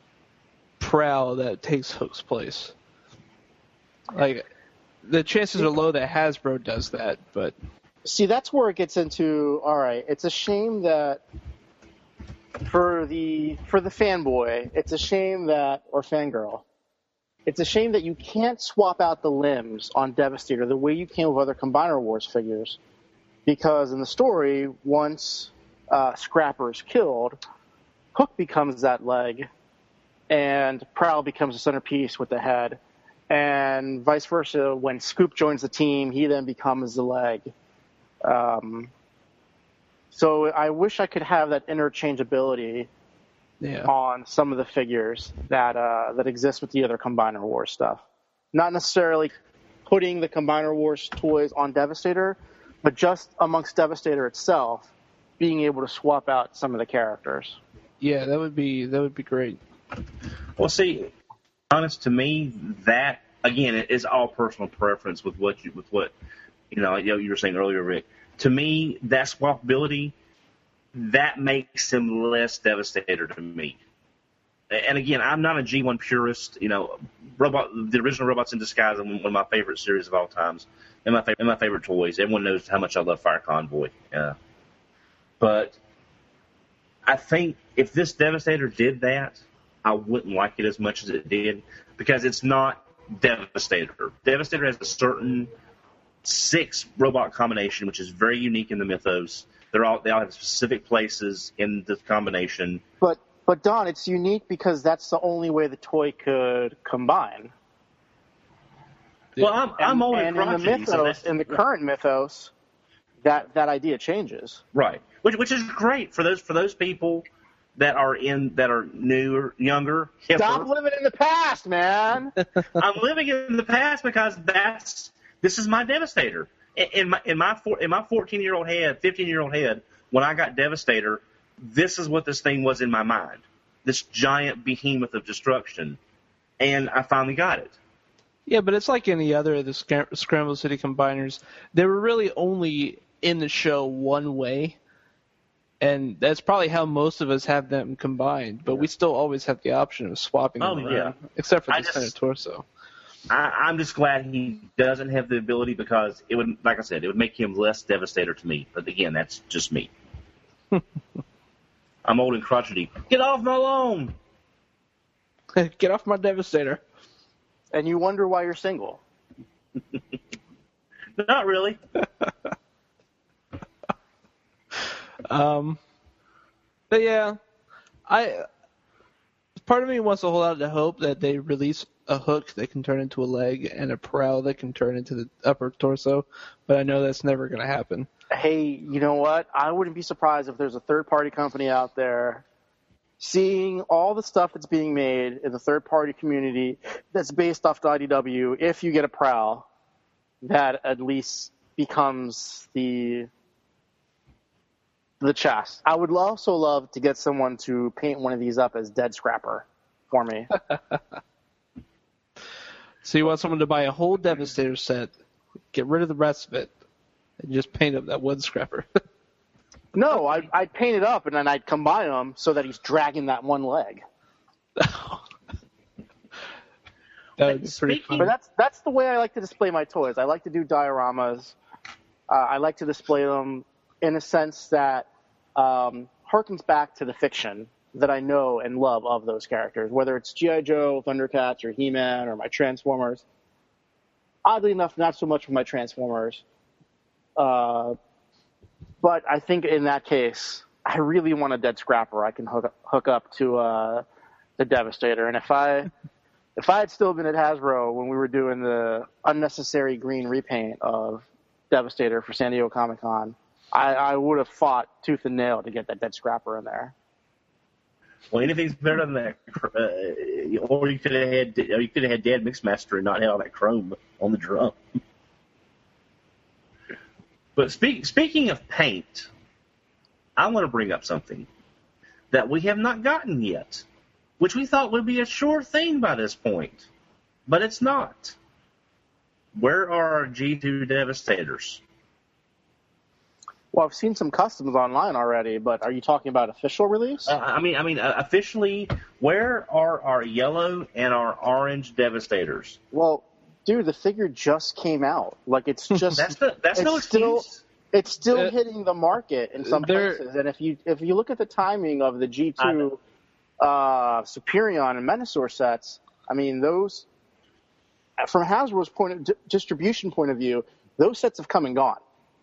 Prowl that takes Hook's place. Like, the chances are low that Hasbro does that, but... See, that's where it gets into, all right, it's a shame that for the for the fanboy, it's a shame that, or fangirl, it's a shame that you can't swap out the limbs on Devastator the way you can with other Combiner Wars figures. Because in the story, once uh, Scrapper is killed, Hook becomes that leg, and Prowl becomes the centerpiece with the head. And vice versa, when Scoop joins the team, he then becomes the leg. Um, so I wish I could have that interchangeability yeah. on some of the figures that uh, that exist with the other Combiner Wars stuff. Not necessarily putting the Combiner Wars toys on Devastator, but just amongst Devastator itself, being able to swap out some of the characters. Yeah, that would be that would be great. Well, see, honest to me, that again, it is all personal preference with what you with what you know. You know, you were saying earlier, Rick. To me, that swappability, that makes him less Devastator to me. And again, I'm not a G one purist. You know, robot, the original Robots in Disguise is one of my favorite series of all times, and my favorite, and my favorite toys. Everyone knows how much I love Fire Convoy. Yeah. But I think if this Devastator did that, I wouldn't like it as much as it did, because it's not Devastator. Devastator has a certain six robot combination, which is very unique in the mythos. They're all they all have specific places in the combination. But but Don, it's unique because that's the only way the toy could combine. Well, I'm and, I'm only and in the mythos, so in the current mythos, that that idea changes. Right, which which is great for those for those people that are in that are newer, younger, hipper. Stop living in the past, man. I'm living in the past because that's this is my Devastator. In my in my in my fourteen year old head, fifteen year old head, when I got Devastator, this is what this thing was in my mind. This giant behemoth of destruction, and I finally got it. Yeah, but it's like any other of the Scram- Scramble City Combiners. They were really only in the show one way, and that's probably how most of us have them combined. But yeah. we still always have the option of swapping them oh, around, yeah. except for I the just, center torso. I, I'm just glad he doesn't have the ability, because it would, like I said, it would make him less Devastator to me. But again, that's just me. I'm old and crotchety. Get off my lawn! Get off my Devastator. And you wonder why you're single. Not really. um, but yeah, I part of me wants to hold out the hope that they release a Hook that can turn into a leg and a Prowl that can turn into the upper torso, but I know that's never going to happen. Hey, you know what? I wouldn't be surprised if there's a third-party company out there seeing all the stuff that's being made in the third-party community that's based off the I D W, if you get a Prowl, that at least becomes the the chest. I would also love to get someone to paint one of these up as Dead Scrapper for me. So you want someone to buy a whole Devastator set, get rid of the rest of it, and just paint up that wood scrapper? No, I'd, I'd paint it up, and then I'd combine them so that he's dragging that one leg. That would be pretty fun. But that's that's the way I like to display my toys. I like to do dioramas. Uh, I like to display them in a sense that um, harkens back to the fiction that I know and love of those characters, whether it's G I. Joe, Thundercats, or He-Man, or my Transformers. Oddly enough, not so much for my Transformers. Uh, but I think in that case, I really want a Dead Scrapper I can hook up, hook up to uh, the Devastator. And if I if I had still been at Hasbro when we were doing the unnecessary green repaint of Devastator for San Diego Comic-Con, I, I would have fought tooth and nail to get that Dead Scrapper in there. Well, anything's better than that. Uh, or you could have had, or you could have had Dad Mixmaster and not had all that chrome on the drum. But speak, speaking of paint, I want to bring up something that we have not gotten yet, which we thought would be a sure thing by this point, but it's not. Where are our G two Devastators? Well, I've seen some customs online already, but are you talking about official release? Uh, I mean, I mean, uh, officially, where are our yellow and our orange Devastators? Well, dude, the figure just came out. Like, it's just that's the, that's it's no still, excuse. It's still Uh, hitting the market in some there- places, and if you if you look at the timing of the G two uh, Superion and Menasor sets, I mean, those from Hasbro's point of d- distribution point of view, those sets have come and gone.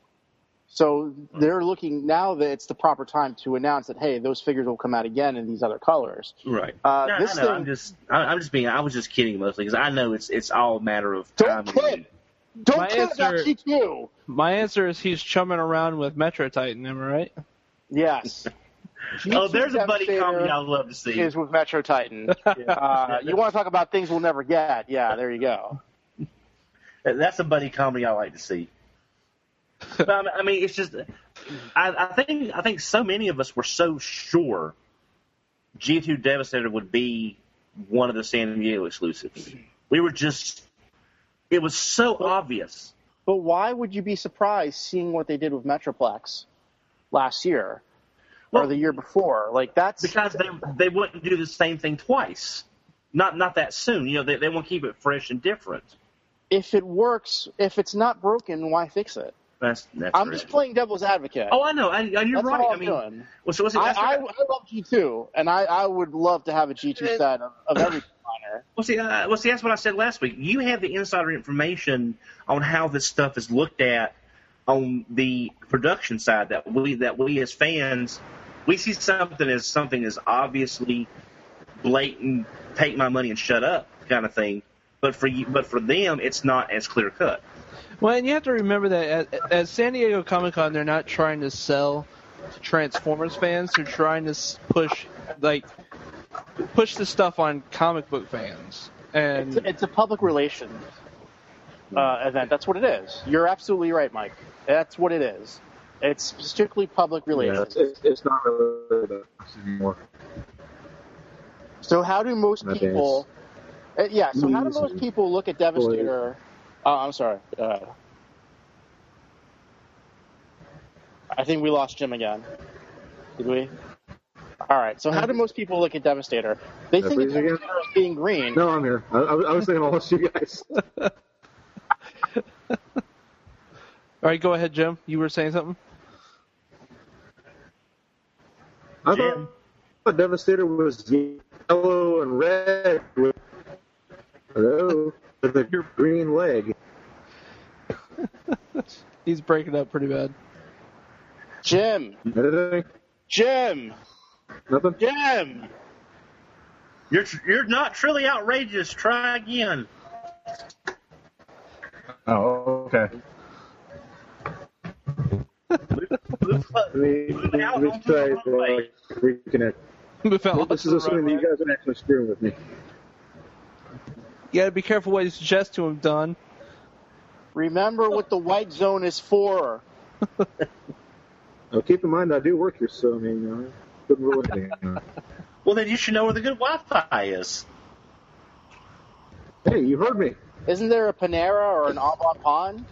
So they're looking now that it's the proper time to announce that, hey, those figures will come out again in these other colors. Right. Uh, no, this I know. thing- I'm just, I, I'm just being, I was just kidding mostly because I know it's, it's all a matter of Don't time. kid. Don't My kid about answer- G two. My answer is he's chumming around with Metro Titan, am I right? Yes. Oh, there's a buddy Devastator comedy I'd love to see. is with Metro Titan. uh, you want to talk about things we'll never get? Yeah, there you go. That's a buddy comedy I like to see. But, I mean- I mean, it's just, I, I think, I think so many of us were so sure G two Devastator would be one of the San Diego exclusives. We were just, it was so obvious. But why would you be surprised seeing what they did with Metroplex last year Well, or the year before? Like that's Because they they wouldn't do the same thing twice. Not not that soon. You know, they they want to keep it fresh and different. if it works, if it's not broken, why fix it? That's that's. I'm right. just playing devil's advocate. Oh, I know. I, and you're That's right. all I I'm mean, doing. well, so what's it, I, that's I, right. I love G two, and I, I would love to have a G two set of, of every designer. Well, see, uh, well, see, that's what I said last week. You have the insider information on how this stuff is looked at on the production side. That we, that we as fans, we see something as something as obviously blatant, take my money and shut up kind of thing. But for you, but for them, it's not as clear cut. Well, and you have to remember that at, at San Diego Comic-Con, they're not trying to sell to Transformers fans. They're trying to s- push, like, push the stuff on comic book fans. And It's, it's a public relations uh, event. That's what it is. You're absolutely right, Mike. That's what it is. It's strictly public Yeah, relations. it's, it's not really about us anymore. So how do most Nowadays. people? Uh, yeah. So how do Movies most and people look at Devastator? Uh, I'm sorry. Uh, I think we lost Jim again. Did we? All right. So how do most people look at Devastator? They Did I think of freeze again? Devastator as being green. No, I'm here. I, I, was- I was thinking I lost you guys. all right, go ahead, Jim. You were saying something? I Jim? thought Devastator was yellow and red with, hello, with a green leg. He's breaking up pretty bad. Jim. Anything? Jim. Nothing? Jim. You're you're not truly outrageous. Try again. Oh, okay. Move, move, Let me, move let out me onto try the runway. to reconnect. Move out This onto is the assuming that runway. you guys are actually screwing with me. You gotta be careful what you suggest to him, Don. Remember what the white zone is for. Now, keep in mind, I do work here, so I mean, you know, couldn't rule anything out. Well, then you should know where the good Wi-Fi is. Hey, you heard me. Isn't there a Panera or an Au Bon Pond?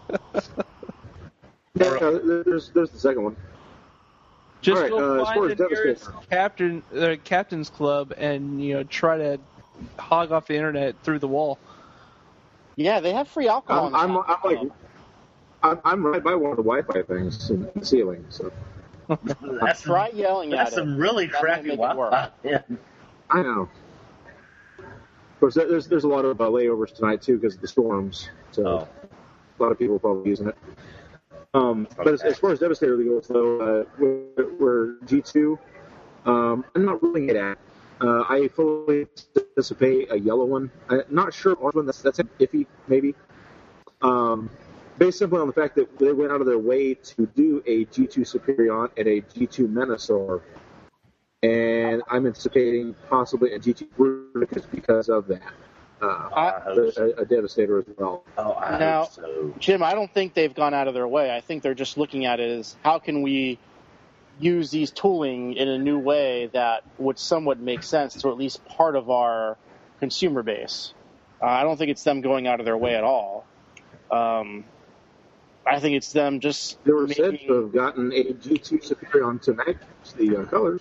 Yeah, uh, there's there's the second one. Just All right, go uh, as far find as the nearest Devastator. captain, uh, captain's club, and you know try to hog off the internet through the wall. Yeah, they have free alcohol. I'm, in the I'm, I'm like, I'm, I'm right by one of the Wi-Fi things in the ceiling. So That's Try yelling That's at some it. really That crappy might make it work. Wi-Fi. Yeah. I know. Of course, there- there's there's a lot of uh, layovers tonight too because of the storms. So Oh. a lot of people are probably using it. Um, but as, as far as Devastator goes, though, uh, we're, we're G two. Um, I'm not ruling it out. Uh, I fully anticipate a yellow one. I'm not sure orange one. That's that's iffy, maybe. Um, based simply on the fact that they went out of their way to do a G two Superion and a G two Menasor, and I'm anticipating possibly a G two Bruticus because of that. Uh, I hope so. a, a Devastator as well. Oh, I Now- hope so. Jim, I don't think they've gone out of their way. I think they're just looking at it as how can we use these tooling in a new way that would somewhat make sense to at least part of our consumer base. Uh, I don't think it's them going out of their way at all. Um, I think it's them just They were said making, to have gotten a G two Superion to match the uh, colors.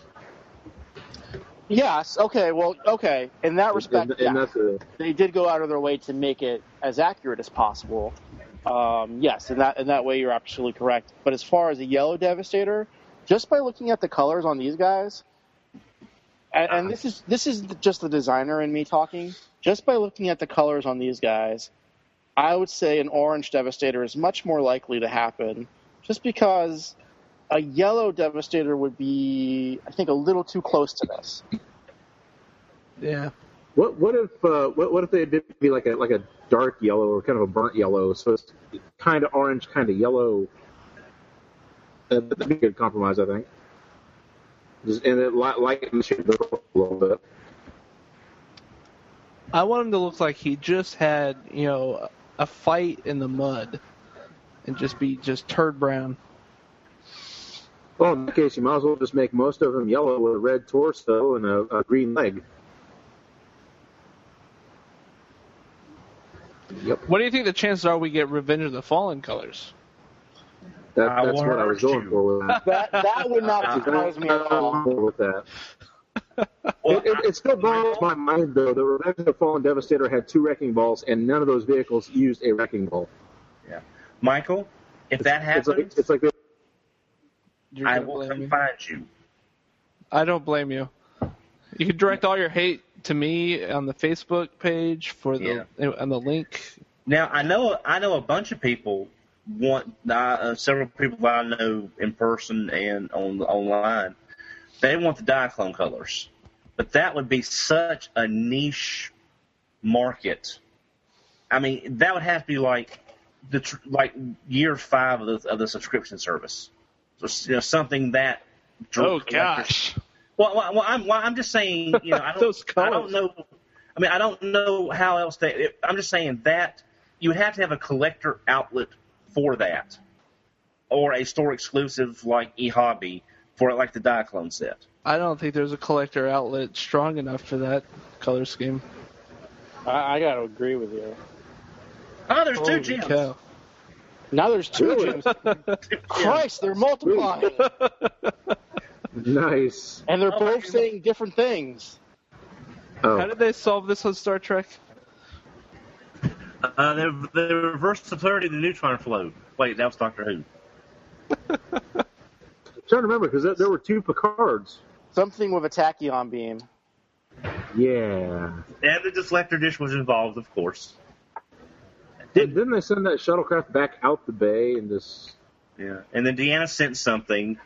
Yes, okay, well, okay. In that respect, and, yeah. and that's a, They did go out of their way to make it as accurate as possible. Um, yes, in that in that way, you're absolutely correct. But as far as a yellow Devastator, just by looking at the colors on these guys, and, and this is this is just the designer in me talking. Just by looking at the colors on these guys, I would say an orange Devastator is much more likely to happen, just because a yellow Devastator would be, I think, a little too close to this. Yeah. what what if uh, what what if they did be like a like a dark yellow or kind of a burnt yellow, so it's kind of orange, kind of yellow. Uh, that'd be a good compromise, I think. Just, and it li- lighten the shade of the color a little bit. I want him to look like he just had, you know, a fight in the mud, and just be just turd brown. Well, in that case, you might as well just make most of them yellow with a red torso and a, a green leg. Yep, What do you think the chances are we get Revenge of the Fallen colors? that, I that's what I was warned going you. for with that. That that would not surprise me at all. With that. Well, It, it, it still boggles my mind, though. The Revenge of the Fallen Devastator had two wrecking balls, and none of those vehicles used a wrecking ball. yeah. Michael, if that It's happens, like, it's like they, You're I gonna will blame come me? find you. I don't blame you. You can direct all your hate to me on the Facebook page for the on the link. Now I know I know a bunch of people want uh, several people that I know in person and on online. They want the Diaclone colors, but that would be such a niche market. I mean, that would have to be like the tr- like year five of the, of the subscription service. So, you know, something that. Oh gosh. Well, well, well, I'm well, I'm just saying. You know, I don't. Those I colors. don't know. I mean, I don't know how else they. I'm just saying that you would have to have a collector outlet for that, or a store exclusive like eHobby for like the Diaclone set. I don't think there's a collector outlet strong enough for that color scheme. I, I got to agree with you. Oh, there's two Holy gems. cow. Now there's two Really? gyms. Christ, they're multiplying. nice. And they're Oh, both my saying different things. Oh. How did they solve this on Star Trek? Uh, they, they reversed the polarity of the neutron flow. Wait, that was Doctor Who. I'm trying to remember because there, there were two Picards. Something with a tachyon beam. Yeah. And the deflector dish was involved, of course. Did, didn't they send that shuttlecraft back out the bay and just? Yeah. And then Deanna sent something.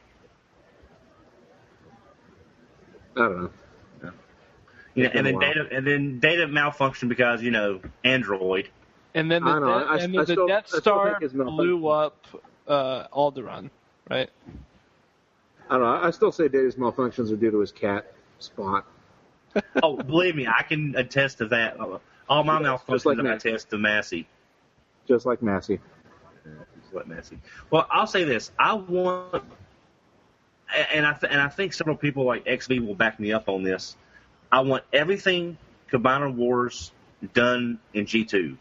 I don't know. You know, It's been and a then while. data and then data malfunctioned because you know Android. And then the, I know, De- I- and I then the still- I Death still Star think it's malfunction. blew up uh, Alderaan, right? I don't know. I still say Data's malfunctions are due to his cat. spot. Oh, believe me, I can attest to that. All my Yeah, malfunctions just like I Massey. attest to Massey. Just like Massey. Just like Massey. Well, I'll say this: I want, and I th- and I think several people like X B will back me up on this. I want everything Combiner Wars done in G two.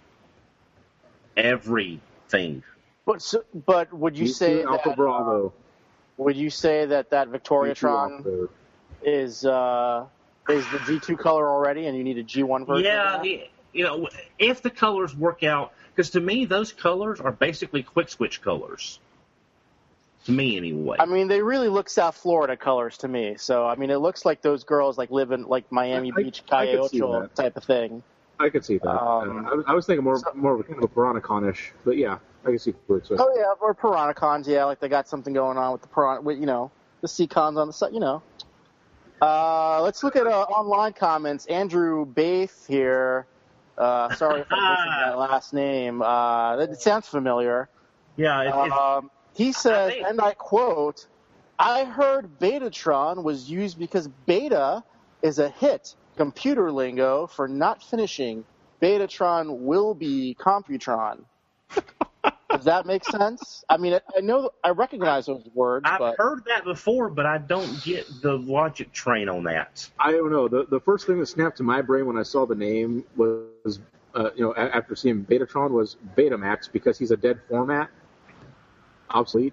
Everything. But so, but would you G two say Alpha that, Bravo. would you say that that G two Victoriatron Alpha. is uh, is the G two color already, and you need a G one version? Yeah, of that? the- you know, if the colors work out, because to me those colors are basically quick switch colors. To me, anyway. I mean, they really look South Florida colors to me. So, I mean, it looks like those girls like live in like Miami I- Beach, I could see Calle that. type of thing. I could see that. Um, I, was, I was thinking more more of a kind of a Piranha-con-ish, but yeah, I could see Quick Switch. Oh yeah, or Piranha-cons, yeah, like they got something going on with the Piranha, with, you know, the C-cons on the side, you know. Uh, let's look at uh, online comments. Andrew Baith here. Uh, sorry if I missed that last name. Uh, it sounds familiar. yeah, it, it's, Um, he says, think- and I quote, "I heard Betatron was used because beta is a hit, computer lingo for not finishing. Betatron will be Computron." Does that make sense? I mean, I, I know, I recognize those words, I've but heard that before, but I don't get the logic train on that. I don't know. The the first thing that snapped to my brain when I saw the name was, uh, you know, a- after seeing Betatron was Betamax because he's a dead format, obsolete.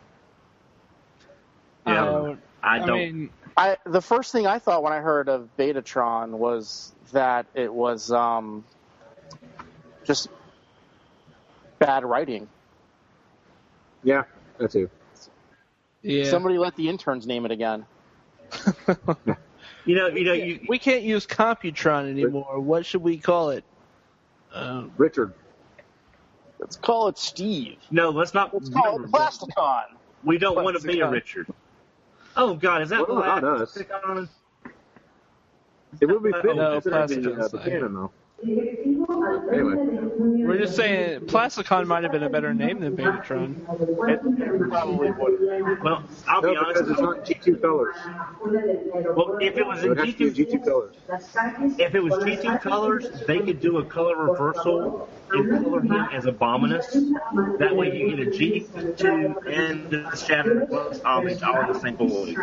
Yeah, Uh, I I don't. mean, I, the first thing I thought when I heard of Betatron was that it was um, just bad writing. Yeah, that too. yeah. Somebody let the interns name it again. you know, you know, you, we can't use Computron anymore. What should we call it? Um, Richard. Let's call it Steve. no, let's not. Let's call it Plasticon. We don't want to be a Plasticon. Richard. Oh God, is that Well, the not last us. Plasticon? It would be fitting No, considering the, uh, Plasticon's the not. canon, though. Anyway, we're just saying Plasticon might have been a better name than Betatron. It probably would. Well, I'll no, be honest. because it's not G two colors. Well, if it was It in has G to be two, G two colors. if it was G two colors, they could do a color reversal and color him as Abominus. That way, you get a G two and the Shattered Glass Homage all in the same quality.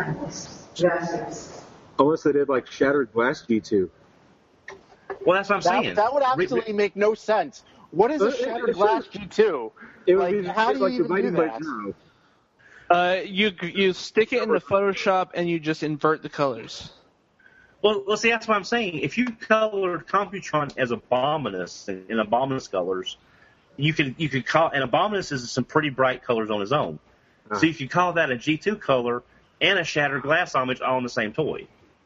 Unless they did like Shattered Glass G two. Well, that's what I'm That, saying. that would Re- absolutely make no sense. What is Uh, a it- Shattered it Glass should. G two? It would Like, be how do you like even do dividing by that? zero. Uh, you you stick it into Photoshop and you just invert the colors. Well, well, see, that's what I'm saying. If you colored Computron as Abominus in, in Abominus colors, you could you could call and Abominus is some pretty bright colors on his own. So you could call that a G two color and a Shattered Glass Homage all in the same toy.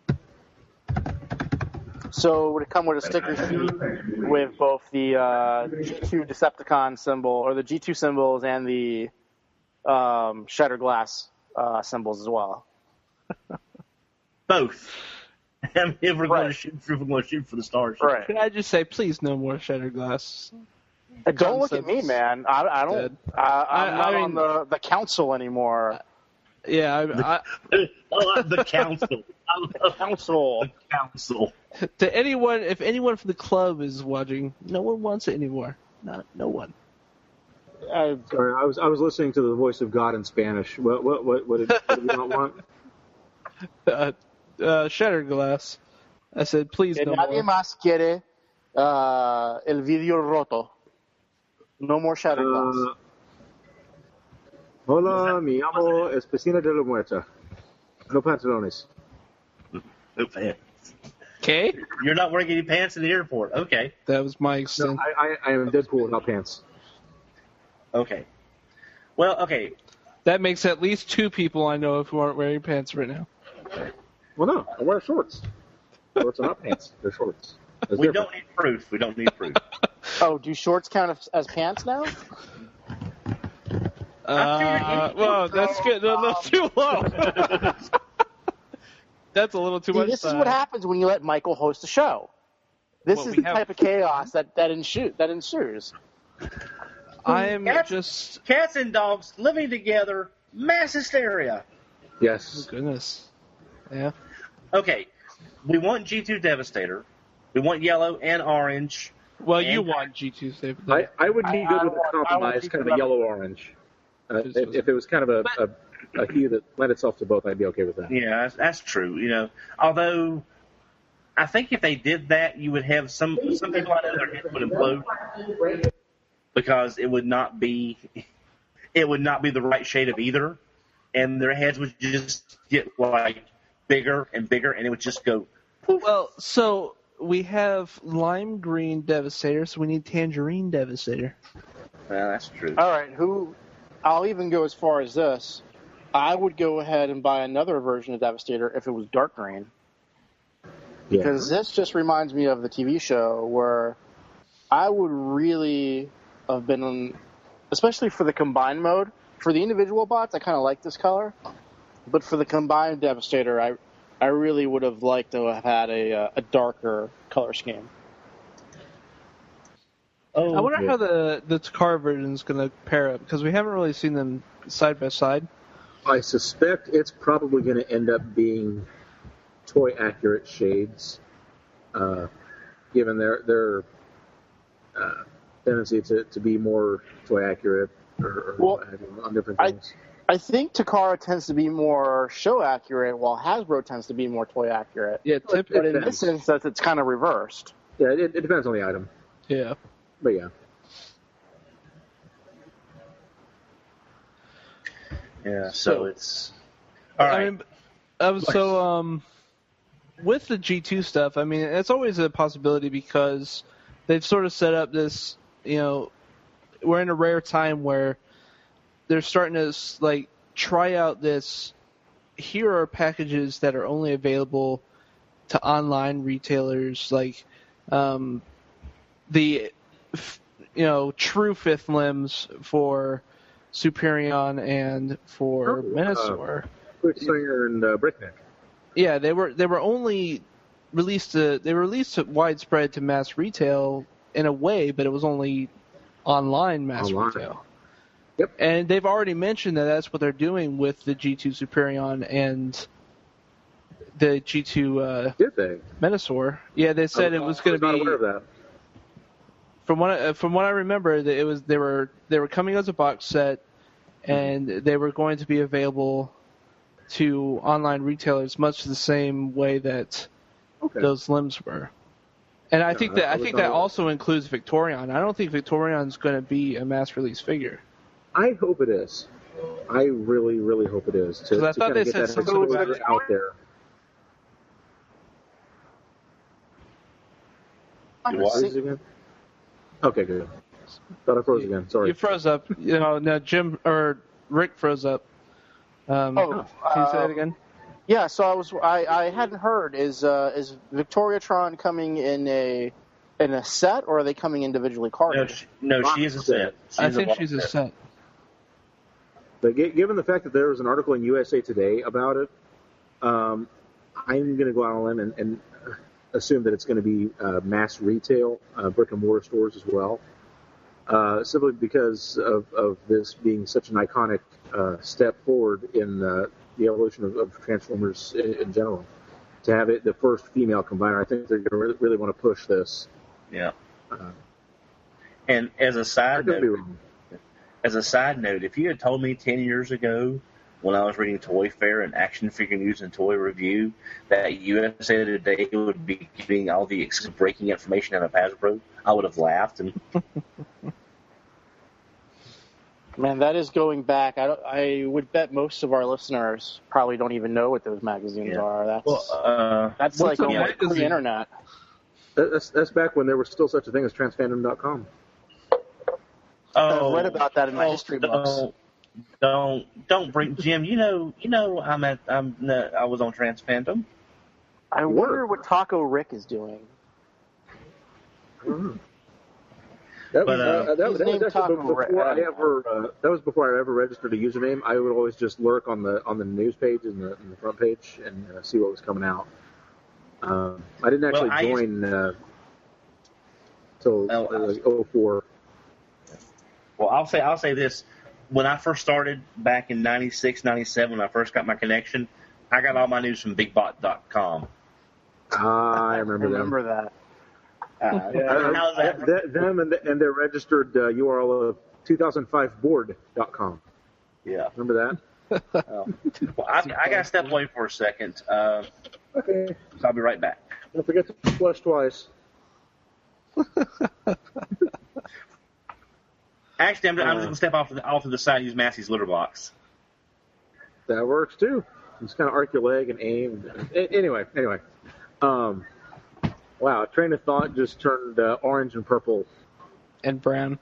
So would it come with a sticker sheet with both the uh, G two Decepticon symbol or the G two symbols and the um, Shattered Glass uh, symbols as well? Both. I mean, if we're going to Right. shoot, if we're going to shoot for the stars. Right. Can I just say, please, no more Shattered Glass? Uh, Don't look at me, Concepts. man. I, I don't. Dead. Uh, I'm I- I not mean- on the, the council anymore. Yeah, I, Oh, the council. I love Council. the council. I, to anyone, if anyone from the club is watching, no one wants it anymore. Not no one. I, Sorry, I was I was listening to the voice of God in Spanish. What what what, what, did, what did we not want? Uh, uh, Shattered Glass. I said, please, que no nadie more. más quiere uh, el vidrio roto. No more Shattered Glass. Uh, Hola, mi amo es Piscina de la Muerta. No pantalones. No pants. Okay, You're not wearing any pants in the airport. Okay. that was my No, extent. I, I, I am Deadpool without pants. Okay. Well, okay. That makes at least two people I know of who aren't wearing pants right now. Well, no, I wear shorts. Shorts are not pants. They're shorts. That's We different. don't need proof. We don't need proof. Oh, do shorts count as, as pants now? Uh, well, that's good. No, that's too low. That's a little too See, much. this is time. what happens when you let Michael host a show. This Well, is we the have- type of chaos that that ensues. That ensues. I am Cats- just. Cats and dogs living together, mass hysteria. Yes. Goodness. Yeah. Okay, we want G two Devastator. We want yellow and orange. Well, and you want G two Devastator. I, I would be I- good I with a want- I want compromise, G two kind of a yellow-orange. Uh, if, if it was kind of a, a, a hue that lent itself to both, I'd be okay with that. Yeah, that's, that's true. You know, although I think if they did that, you would have some some people I know their heads would implode because it would not be it would not be the right shade of either, and their heads would just get like bigger and bigger, and it would just go. Well, so we have lime green Devastator, so we need tangerine Devastator. Well, that's true. All right, who? I'll even go as far as this. I would go ahead and buy another version of Devastator if it was dark green. Because this just reminds me of the T V show where I would really have been, especially for the combined mode, for the individual bots, I kind of like this color. But for the combined Devastator, I I really would have liked to have had a, a darker color scheme. Oh, I wonder yeah. how the the Takara version is going to pair up, because we haven't really seen them side by side. I suspect it's probably going to end up being toy-accurate shades, uh, given their their uh, tendency to, to be more toy-accurate or, or Well, what have you on different I- things. I think Takara tends to be more show accurate, while Hasbro tends to be more toy accurate. Yeah, But typically. in this instance, it's kind of reversed. Yeah, it, it depends on the item, Yeah. but yeah. yeah. So, So- it's all right. I mean, I was so um, with the G two stuff. I mean, it's always a possibility because they've sort of set up this. You know, we're in a rare time where they're starting to like try out this. Here are packages that are only available to online retailers, like um, the f- you know true fifth limbs for Superion and for Oh, uh, Menasor. Quickslinger and uh, Breakneck. Yeah, they were they were only released to they were released to widespread to mass retail in a way, but it was only online mass Online. retail. Yep. And they've already mentioned that that's what they're doing with the G two Superion and the G two uh, Did they? Menasor. Yeah, they said I it was going to not be aware of that. from what I, from what I remember that it was they were they were coming as a box set, and they were going to be available to online retailers much the same way that Okay. those limbs were. And I No, think I- that I I was think not that aware. also includes Victorion. I don't think Victorion's going to be a mass release figure. I hope it is. I really, really hope it is. To, 'Cause I to thought kinda they get said that something exposure about- out there. What? Freeze again? Okay, good. Thought I froze again. Sorry. You froze up. You know, no, Jim or Rick froze up. Um, Oh, can you say uh, that again? Yeah, so I was I, I hadn't heard is uh, is Victoriatron coming in a in a set, or are they coming individually No, carded? she, no, she is a set. She's I think box she's a set. set. But gi- given the fact that there was an article in U S A Today about it, um, I'm going to go out on a limb and, and assume that it's going to be uh, mass retail, uh, brick and mortar stores as well. Uh, simply because of, of this being such an iconic uh, step forward in uh, the evolution of, of Transformers in, in general. To have it the first female combiner, I think they're going to really, really want to push this. Yeah. Uh, And as a I side could be note, wrong. as a side note, if you had told me ten years ago, when I was reading Toy Fair and Action Figure News and Toy Review, that U S A Today would be getting all the exclusive breaking information out of Hasbro, I would have laughed. And Man, that is going back. I don't, I would bet most of our listeners probably don't even know what those magazines Yeah. are. That's well, uh, that's what's like a almost magazine? pre-internet. That- That's, that's back when there was still such a thing as transfandom dot com. oh, I've read about that in my oh, history books. Don't, don't, don't bring Jim. You know, you know, I'm at, I'm, no, I was on Trans Fandom. I wonder what Taco Rick is doing. That But, was, uh, uh, that, He's that was named actually Taco before Red. I ever. Uh, that was before I ever registered a username. I would always just lurk on the on the news page and the, and the front page and uh, see what was coming out. Um, I didn't actually Well, I used- join uh, till Oh, uh, like oh four. Well, I'll say, I'll say this. When I first started back in ninety-six, ninety-seven, when I first got my connection, I got all my news from big bot dot com. Ah, I remember, I remember them. that. Uh, yeah. How's that? Uh, th- them and, the, and their registered uh, U R L of two thousand five board dot com. Yeah. Remember that? Oh. Well, I, I got to step away for a second. Uh, Okay. so I'll be right back. Don't forget to flush twice. Actually, I'm, I'm just Uh, going to step off to the, off to the side and use Massey's litter box. That works too. Just kind of arc your leg and aim. A- Anyway, anyway. Um, wow, train of thought just turned uh, orange and purple. And brown.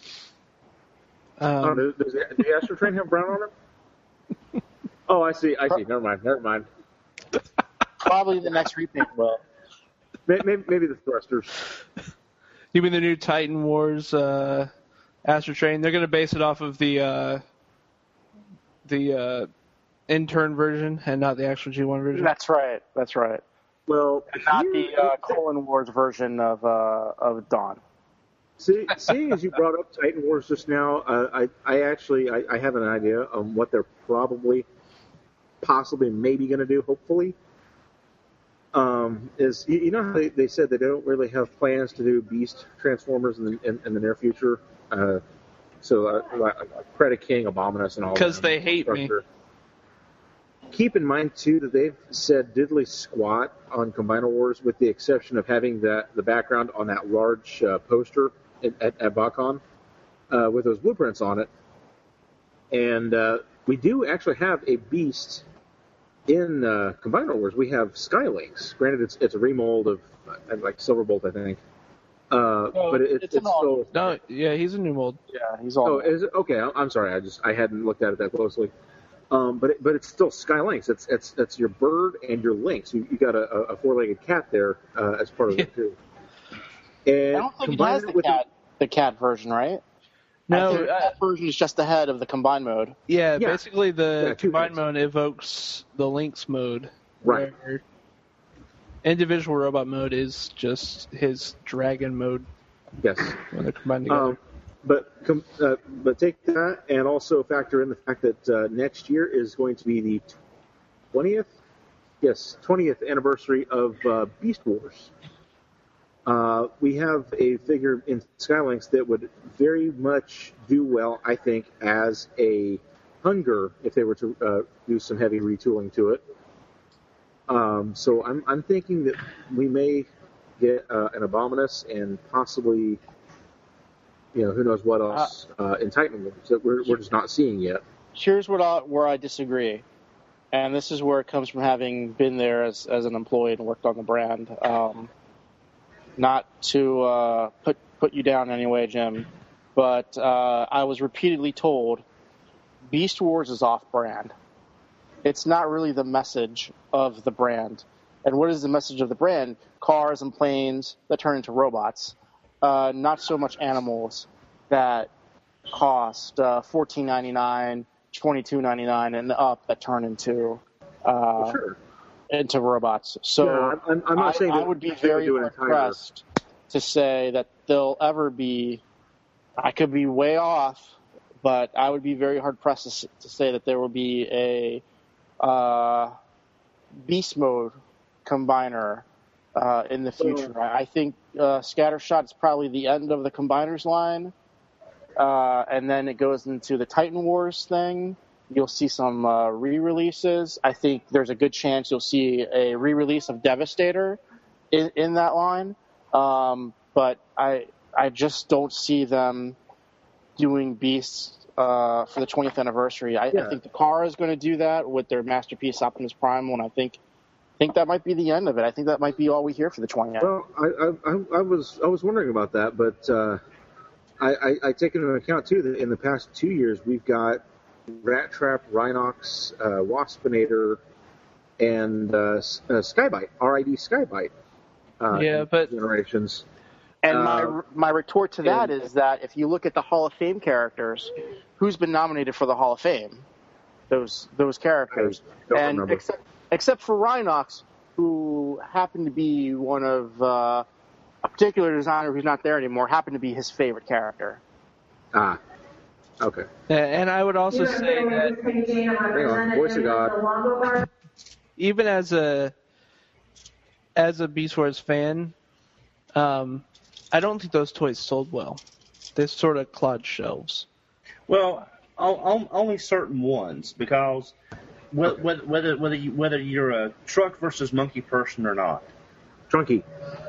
Oh, Um, does, does, the, does the Astro Train have brown on it? Oh, I see. I see. Never mind. Never mind. Probably the next repaint will. Maybe, maybe, maybe the thrusters. you mean the new Titan Wars uh, Astro Train? They're going to base it off of the uh, the uh, intern version and not the actual G one version. That's right. That's right. Well, Not here- the uh, Colin Wars version of uh, of Dawn. See, seeing as you brought up Titan Wars just now, uh, I, I actually, I, I have an idea on what they're probably, possibly, maybe going to do. Hopefully, um, is you, you know how they, they said they don't really have plans to do Beast Transformers in the in, in the near future. Uh, so, uh, like, like Predaking, Abominus, and all. Because them. they hate me. Keep in mind too that they've said diddly squat on Combiner Wars, with the exception of having that the background on that large uh, poster at, at, at BotCon uh, with those blueprints on it. And uh, we do actually have a beast in uh, Combiner Wars. We have Skylynx. Granted, it's it's a remold of uh, like Silverbolt, I think. Uh, No, but it, it's it's, an all- still. No, yeah, he's a new mold. Yeah, he's all. Oh, is it? Okay, I- I'm sorry. I just I hadn't looked at it that closely. Um, but it, but it's still Skylynx. It's it's that's your bird and your lynx. You, you got a, a four-legged cat there uh, as part of it too. And I don't think it combine has the with cat, the cat version, right? No, I think uh, that version is just the head of the combined mode. yeah, Yeah. basically the Yeah, two combined heads. mode evokes the Lynx mode. Right. Where individual robot mode is just his dragon mode Yes. when they're combined together. Um, but com- uh, but take that and also factor in the fact that uh, next year is going to be the twentieth, yes, twentieth anniversary of uh, Beast Wars. Uh, we have a figure in Skylynx that would very much do well, I think, as a Hunger if they were to uh, do some heavy retooling to it. Um, so I'm I'm thinking that we may get uh, an Abominus and possibly, you know, who knows what else uh, in Titan Wars that we're we're just not seeing yet. Here's what I, where I disagree, and this is where it comes from having been there as as an employee and worked on the brand. Um, not to uh, put put you down in any way, Jim, but uh, I was repeatedly told Beast Wars is off-brand. It's not really the message of the brand. And what is the message of the brand? Cars and planes that turn into robots. Uh, not so much animals that cost uh, fourteen ninety-nine, twenty-two ninety-nine, and up that turn into uh, Sure. into robots. So Yeah, I'm- I'm not I, saying I that would be they would very do an hard entire- pressed to say that they'll ever be. I could be way off, but I would be very hard pressed to, s- to say that there will be a uh, beast mode combiner uh, in the future. I I think uh, Scattershot is probably the end of the combiners line, uh, and then it goes into the Titan Wars thing. You'll see some uh, re-releases. I think there's a good chance you'll see a re-release of Devastator in, in that line, um, but I I just don't see them doing Beasts uh, for the twentieth anniversary. I, Yeah. I think the car is going to do that with their masterpiece Optimus Prime, and I think think that might be the end of it. I think that might be all we hear for the twentieth. Well, I, I, I- I was I was wondering about that, but uh, I, I, I take into account too that in the past two years we've got Rat Trap, Rhinox, uh, Waspinator, and uh, S- uh, Skybite, R I D Skybite. Uh, Yeah, but- generations. And Uh, my my retort to that is that if you look at the Hall of Fame characters, who's been nominated for the Hall of Fame? Those those characters. I don't and remember. except except for Rhinox, who happened to be one of uh, a particular designer who's not there anymore, happened to be his favorite character. Ah, okay. And I would also say that Hang on, Voice of God. even as a as a Beast Wars fan, um, I don't think those toys sold well. They sort of clogged shelves. Well, on, only certain ones, because whether whether whether, you, whether you're a truck versus monkey person or not, Trunky.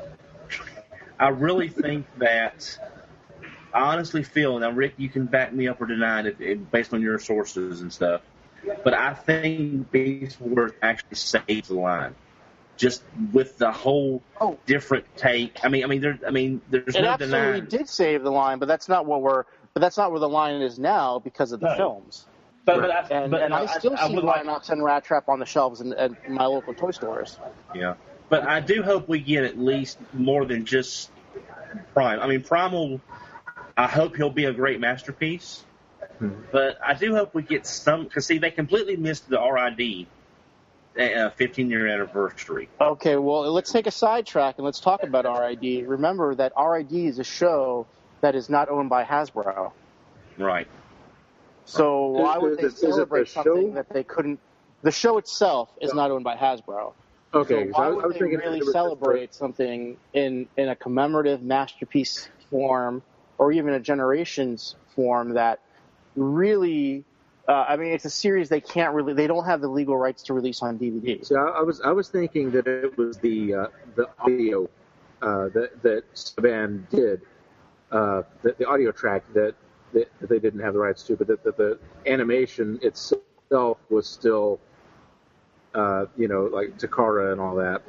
I really think that I honestly feel, now Rick, you can back me up or deny it if, based on your sources and stuff, but I think Beast Wars actually saves the line. Just with the whole Oh. different take. I mean, I mean, there, I mean, there's It no absolutely denying. did save the line, but that's not what we're. But that's not where the line is now because of the No. films. But, but, I, And, but and I, still I see would like, Rhinox and Rat Trap on the shelves in, in my local toy stores. yeah. But I do hope we get at least more than just Prime. I mean, Primal, I hope he'll be a great masterpiece. Hmm. But I do hope we get some, because see, they completely missed the R I D uh, fifteen-year anniversary. Okay, well, let's take a sidetrack and let's talk about R I D. Remember that R I D is a show that is not owned by Hasbro. Right. So why would they Is it the celebrate something show? that they couldn't? The show itself is not owned by Hasbro. Okay, So 'cause why I, would I was they thinking really it was- celebrate something in, in a commemorative masterpiece form or even a Generations form that really, uh, I mean, it's a series they can't really, they don't have the legal rights to release on D V D. See, I, I was I was thinking that it was the uh, the audio uh, that that Saban did, uh, the, the audio track that, that that they didn't have the rights to, but that, that the animation itself was still, uh, you know, like Takara and all that.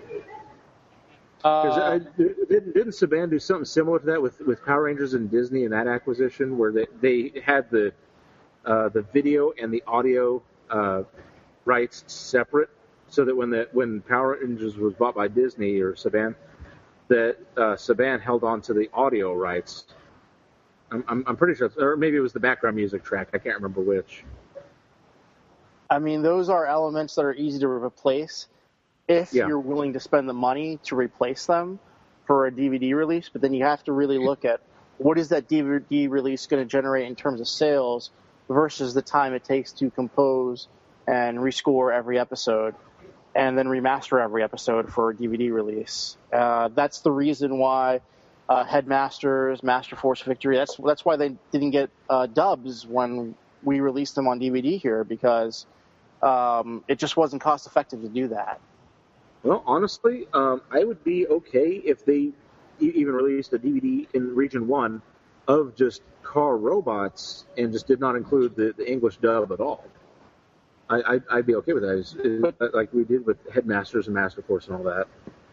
'Cause Uh, I, didn't didn't Saban do something similar to that with, with Power Rangers and Disney and that acquisition, where they they had the uh, the video and the audio uh, rights separate, so that when the when Power Rangers was bought by Disney or Saban, that uh, Saban held on to the audio rights. I'm, I'm I'm pretty sure, or maybe it was the background music track. I can't remember which. I mean, those are elements that are easy to replace if Yeah. you're willing to spend the money to replace them for a D V D release. But then you have to really look at what is that D V D release going to generate in terms of sales versus the time it takes to compose and rescore every episode and then remaster every episode for a D V D release. Uh, that's the reason why uh, Headmasters, Master Force Victory, that's that's why they didn't get uh, dubs when we released them on D V D here, because um, it just wasn't cost effective to do that. Well, honestly, um, I would be okay if they e- even released a D V D in Region One of just car robots and just did not include the, the English dub at all. I, I'd, I'd be okay with that, it's, it, like we did with Headmasters and Master Force and all that.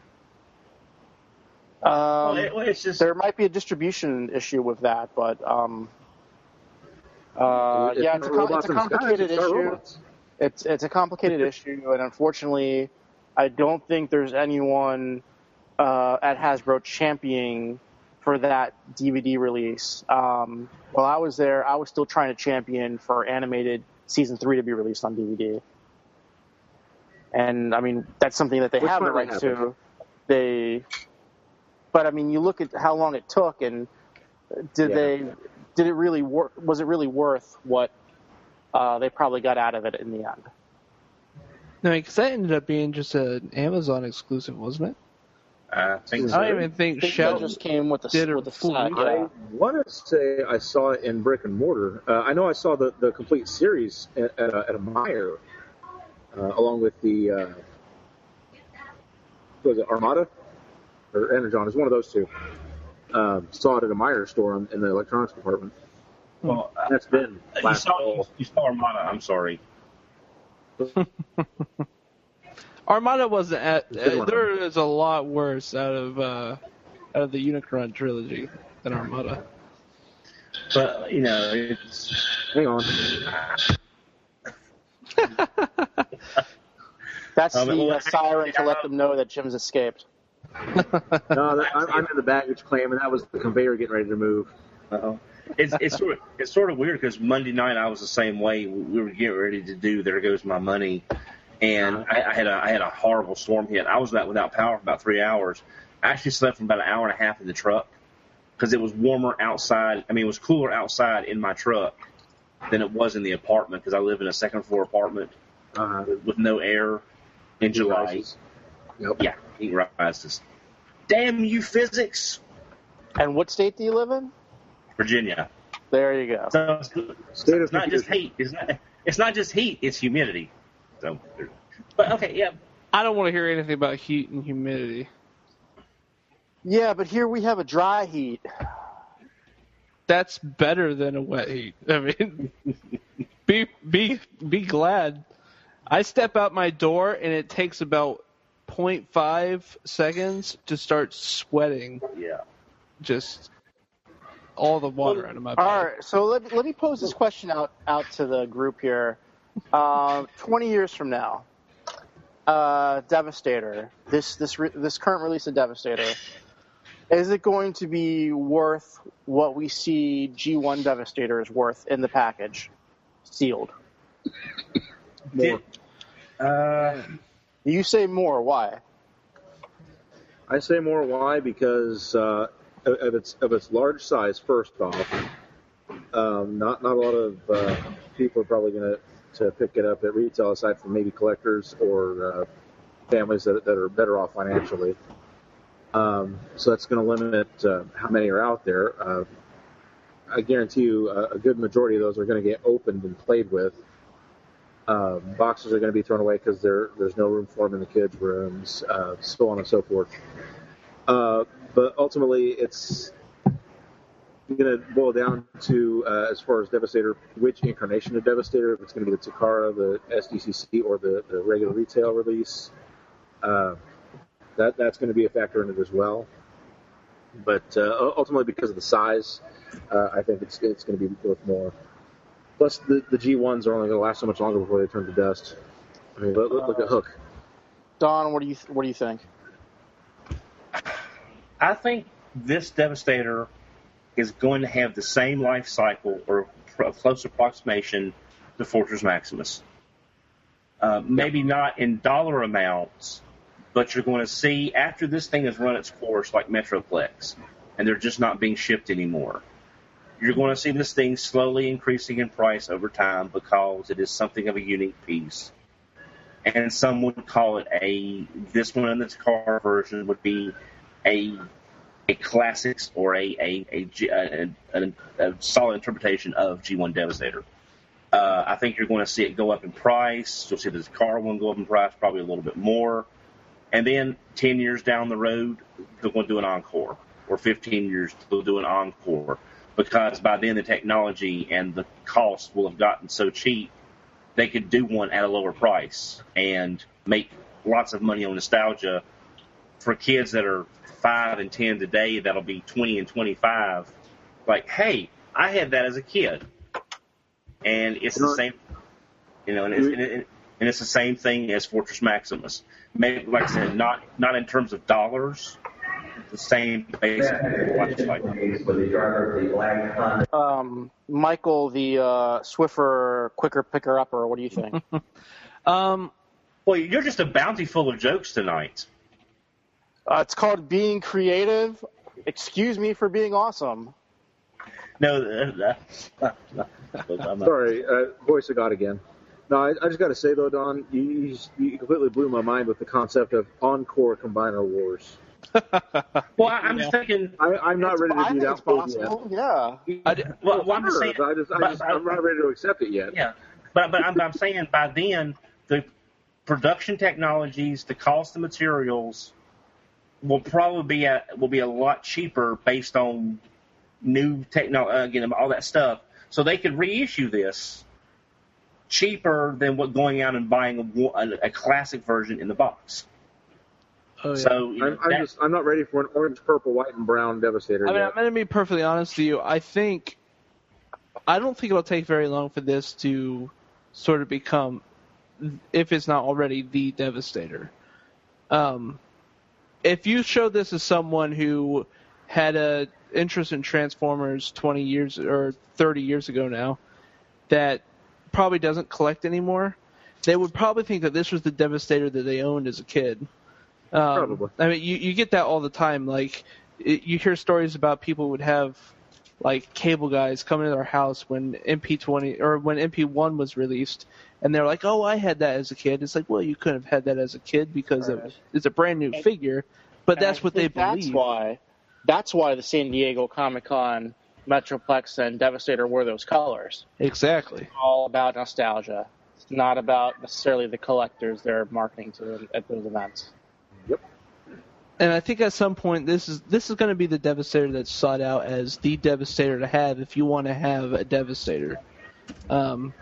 Um, Well, it, well, it's just there might be a distribution issue with that, but um, uh, It's yeah, not it's a, com- robots it's a in the skies, complicated it's car issue. robots. It's it's a complicated issue, and unfortunately, I don't think there's anyone uh, at Hasbro championing for that D V D release. Um, while I was there, I was still trying to champion for animated season three to be released on D V D. And I mean, that's something that they Which have the finally rights happened. to. They, but I mean, you look at how long it took, and did Yeah. they, did it really work? Was it really worth what uh, they probably got out of it in the end? No, because that ended up being just an Amazon exclusive, wasn't it? I think I so. don't even think I think that Sheldon just came with the did a with the full set. week. Yeah. I want to say I saw it in brick and mortar. Uh, I know I saw the, the complete series at, at, a, at a Meyer, uh, along with the uh, what was it Armada or Energon? It's one of those two. Um, saw it at a Meyer store in, in the electronics department. Well, uh, That's been you last saw fall. you saw Armada. I'm sorry. Armada wasn't at. Good Uh, one. there is a lot worse out of uh, out of the Unicron trilogy than Armada. But you know, it's Hang on. That's Um, the well, uh, siren to let them know that Jim's escaped. No, that, I'm, I'm in the baggage claim, and that was the conveyor getting ready to move. uh it's it's sort of it's sort of weird because Monday night I was the same way. We were getting ready to do There Goes My Money, and I, I had a I had a horrible storm hit. I was about without power for about three hours. I actually slept for about an hour and a half in the truck because it was warmer outside. I mean, it was cooler outside in my truck than it was in the apartment because I live in a second floor apartment Uh, with, with no air in July. Yep. Yeah, Heat rises. Damn you, physics! And what state do you live in? Virginia. There you go. So it's, so it's not just heat. It's not. It's not just heat. It's humidity. So, but okay, yeah. I don't want to hear anything about heat and humidity. Yeah, but here we have a dry heat. That's better than a wet heat. I mean, be be be glad. I step out my door and it takes about zero point five seconds to start sweating. Yeah. Just all the water out of my body. All right, so let, let me pose this question out, out to the group here. Uh, twenty years from now, uh, Devastator, this this re- this current release of Devastator, is it going to be worth what we see G one Devastator is worth in the package, sealed? More. Uh, you say more. Why? I say more. Why? Because uh, of its of its large size. First off, um, not not a lot of uh, people are probably going to to pick it up at retail, aside from maybe collectors or uh, families that that are better off financially. Um, so that's going to limit uh, how many are out there. Uh, I guarantee you, uh, a good majority of those are going to get opened and played with. Uh, boxes are going to be thrown away because there's no room for them in the kids' rooms, uh, so on and so forth. Uh, but ultimately, it's going to boil down to, uh, as far as Devastator, which incarnation of Devastator, if it's going to be the Takara, the S D C C, or the, the regular retail release. Uh, that that's going to be a factor in it as well. But uh, ultimately, because of the size, uh, I think it's it's going to be worth more. Plus, the, the G ones are only going to last so much longer before they turn to dust. I mean, look, look at Hook. Don, what do you what do you think? I think this Devastator is going to have the same life cycle or a close approximation to Fortress Maximus. Uh, maybe not in dollar amounts, but you're going to see after this thing has run its course, like Metroplex, and they're just not being shipped anymore. You're going to see this thing slowly increasing in price over time because it is something of a unique piece. And some would call it a, this one in the car version would be a a classics or a a, a, a, a, a solid interpretation of G one Devastator. Uh, I think you're going to see it go up in price. You'll see the car one go up in price probably a little bit more. And then ten years down the road, they're going to do an encore. Or fifteen years, they'll do an encore. Because by then the technology and the cost will have gotten so cheap, they could do one at a lower price and make lots of money on nostalgia for kids that are five and ten today. That'll be twenty and twenty-five. Like, hey, I had that as a kid, and it's the same, you know, and it's, and, it, and it's the same thing as Fortress Maximus. Maybe, like I said, not not in terms of dollars. The same basic life cycle. Um, Michael, the uh, Swiffer quicker picker upper. What do you think? um, well, you're just a bounty full of jokes tonight. Uh, it's called being creative. Excuse me for being awesome. No, uh, uh, uh, sorry, uh, voice of God again. No, I, I just got to say though, Don, you, you, you completely blew my mind with the concept of Encore Combiner Wars. Well, I, I'm just thinking. I, I'm not it's, ready to I do that possible. yet. Yeah. I, well, well, I'm just saying. I just, I but, just, I'm not ready to accept it yet. Yeah, but but I'm, I'm saying by then the production technologies, the cost of materials will probably be a, will be a lot cheaper based on new technology, again, all that stuff. So they could reissue this cheaper than what going out and buying a, a, a classic version in the box. Oh, yeah. So you know, I'm, I'm, that, just, I'm not ready for an orange, purple, white, and brown Devastator I mean, yet. I'm going to be perfectly honest with you. I think, I don't think it'll take very long for this to sort of become, if it's not already, the Devastator. Um, if you show this as someone who had a interest in Transformers twenty years or thirty years ago now, that probably doesn't collect anymore, they would probably think that this was the Devastator that they owned as a kid. Um, Probably. I mean, you, you get that all the time. Like, it, you hear stories about people who would have like cable guys coming to our house when M P twenty or when M P one was released, and they're like, "Oh, I had that as a kid." It's like, well, you couldn't have had that as a kid because Right. it, it's a brand new figure, but And that's I what they think that's believe. why that's why the San Diego Comic-Con, Metroplex, and Devastator wore those colors. Exactly. It's all about nostalgia. It's not about necessarily the collectors they're marketing to at those events. Yep. And I think at some point this is this is going to be the Devastator that's sought out as the Devastator to have if you want to have a Devastator. Um,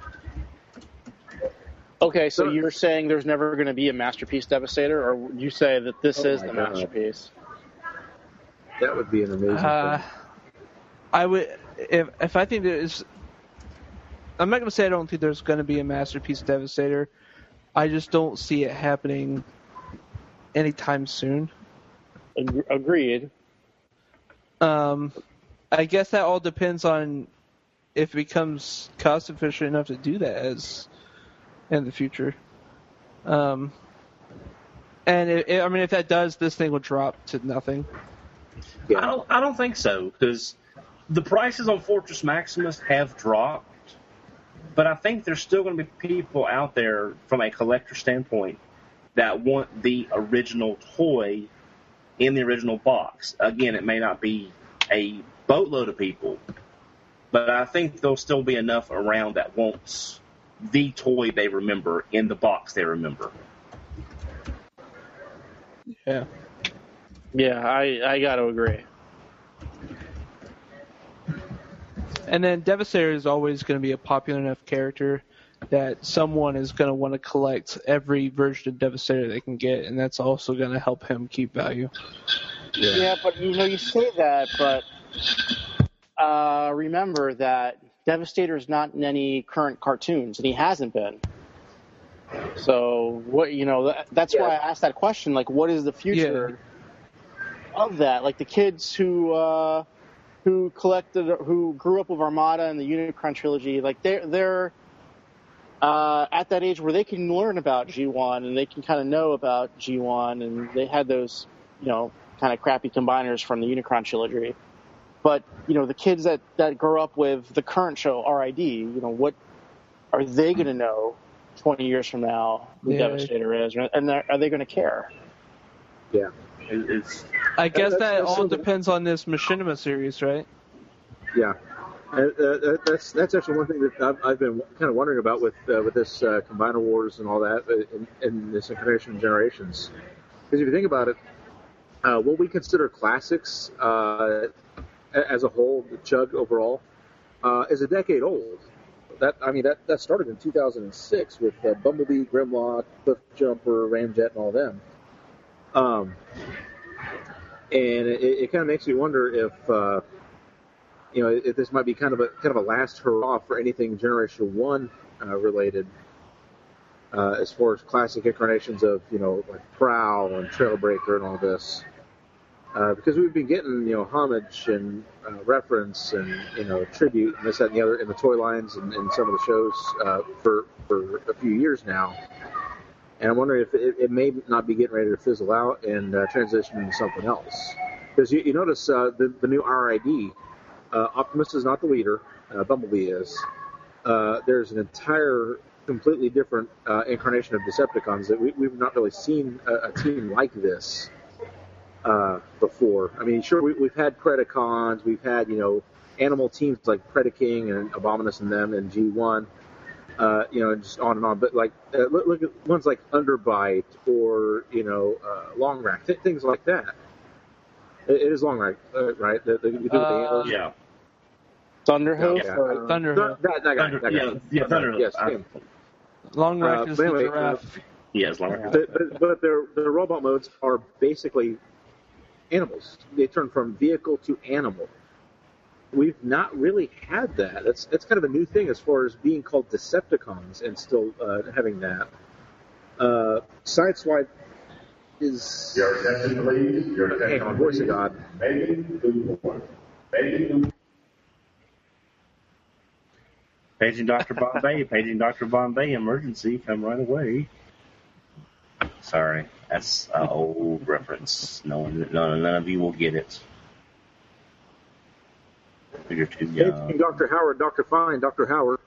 Okay, so you're saying there's never going to be a Masterpiece Devastator, or would you say that this Oh is my the God. masterpiece? That would be an amazing uh, thing. I would if if I think there is. I'm not going to say I don't think there's going to be a Masterpiece Devastator. I just don't see it happening anytime soon. Ag- Agreed. Um, I guess that all depends on if it becomes cost efficient enough to do that as in the future. Um, and it, it, I mean, if that does, this thing will drop to nothing. Yeah. I don't. I don't think so because the prices on Fortress Maximus have dropped, but I think there's still going to be people out there from a collector standpoint that want the original toy in the original box. Again, it may not be a boatload of people, but I think there'll still be enough around that wants the toy they remember in the box they remember. Yeah. Yeah, I, I got to agree. And then Devastator is always going to be a popular enough character that someone is going to want to collect every version of Devastator they can get, and that's also going to help him keep value. Yeah. Yeah, but you know, you say that, but uh, remember that Devastator is not in any current cartoons, and he hasn't been. So what you know, that, that's Yeah. why I asked that question. Like, what is the future of that? Like the kids who uh, who collected, who grew up with Armada and the Unicron trilogy, like they're they're uh, at that age where they can learn about G one and they can kind of know about G one, and they had those, you know, kind of crappy combiners from the Unicron trilogy. But, you know, the kids that, that grow up with the current show, R I D, you know, what are they going to know twenty years from now who Yeah. Devastator is? And are they going to care? Yeah. It- It's I guess that's- that that's all something- depends on this Machinima series, right? Yeah. Uh, uh, that's that's actually one thing that I've, I've been kind of wondering about with uh, with this uh, Combiner Wars and all that uh, in, in this incarnation of generations. Because if you think about it, uh, what we consider classics uh, as a whole, the Chug overall, uh, is a decade old. That I mean, that, that started in two thousand six with uh, Bumblebee, Grimlock, Cliff Jumper, Ramjet, and all them. Um, and it, it kind of makes me wonder if. Uh, You know, if this might be kind of a kind of a last hurrah for anything Generation One uh, related, uh, as far as classic incarnations of, you know, like Prowl and Trailbreaker and all this, uh, because we've been getting, you know, homage and uh, reference and, you know, tribute and this, that, and the other in the toy lines and, and some of the shows uh, for for a few years now, and I'm wondering if it, it may not be getting ready to fizzle out and uh, transition into something else, because you, you notice uh, the the new R I D. Uh, Optimus is not the leader. Uh, Bumblebee is. Uh, there's an entire, completely different uh, incarnation of Decepticons that we, we've not really seen a, a team like this uh, before. I mean, sure, we, we've had Predacons, we've had, you know, animal teams like Predaking and Abominus and them and G one, uh, you know, and just on and on. But like, uh, look, look at ones like Underbite or, you know, uh, Long Rack, th- things like that. It is Long Rack, uh, right? The, the, you do with the Uh, antlers. yeah. Thunderhoof? Yeah. Or, Thunderhoof. That, that guy, Thunder, that guy. yeah, yeah, Thunderhoof. Yes, I- him. Long Rack Uh, is but the anyway, giraffe. Yeah, as long as But, but, but their, their robot modes are basically animals. They turn from vehicle to animal. We've not really had that. That's that's kind of a new thing as far as being called Decepticons and still uh, having that. Uh, Sideswipe is... Your attention, please. Your attention, Hang on, voice of God. Making two one. Making two. Paging Doctor Bombay, paging Doctor Bombay, emergency, come right away. Sorry, that's an old reference. No one, none, none of you will get it. You're too young. Hey, Doctor Howard, Doctor Fine, Doctor Howard.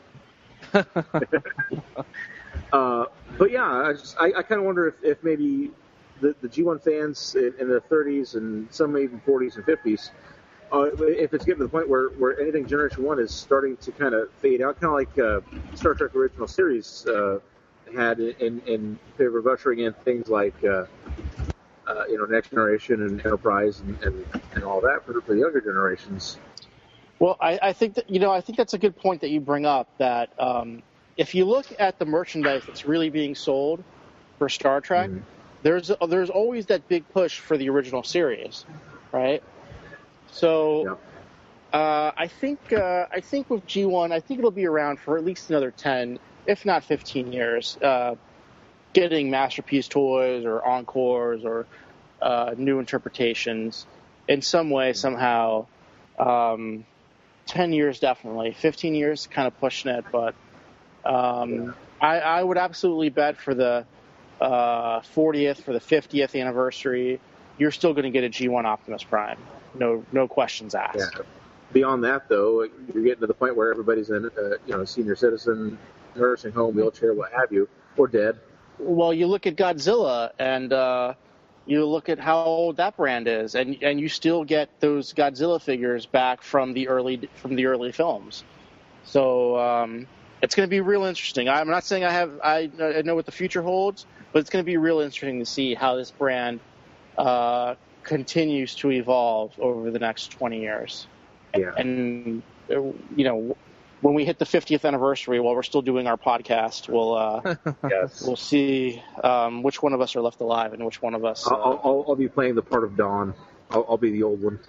uh, but yeah, I, just, I, I kind of wonder if, if maybe the, the G one fans in, in their thirties and some even forties and fifties, uh, if it's getting to the point where, where anything Generation one is starting to kind of fade out, kind of like uh, Star Trek original series uh, had in, in favor of ushering in things like uh, uh, you know Next Generation and Enterprise and, and, and all that for, for the younger generations. Well, I, I think that you know I think that's a good point that you bring up. That um, if you look at the merchandise that's really being sold for Star Trek, mm-hmm. there's there's always that big push for the original series, right? So, yeah. uh, I think uh, I think with G one, I think it'll be around for at least another ten, if not fifteen years. Uh, getting Masterpiece toys or Encores or uh, new interpretations in some way, somehow. Um, ten years, definitely. fifteen years, kind of pushing it, but um, yeah. I, I would absolutely bet for the uh, fortieth, for the fiftieth anniversary, you're still going to get a G one Optimus Prime. No, no questions asked. Yeah. Beyond that, though, you're getting to the point where everybody's in, uh, you know, senior citizen, nursing home, wheelchair, what have you, or dead. Well, you look at Godzilla, and uh, you look at how old that brand is, and and you still get those Godzilla figures back from the early from the early films. So um, it's going to be real interesting. I'm not saying I have I, I know what the future holds, but it's going to be real interesting to see how this brand uh, continues to evolve over the next twenty years. Yeah. And you know, when we hit the fiftieth anniversary, while we're still doing our podcast, we'll uh, yes. we'll see um, which one of us are left alive and which one of us. Uh, I'll, I'll, I'll be playing the part of Dawn. I'll, I'll be the old one.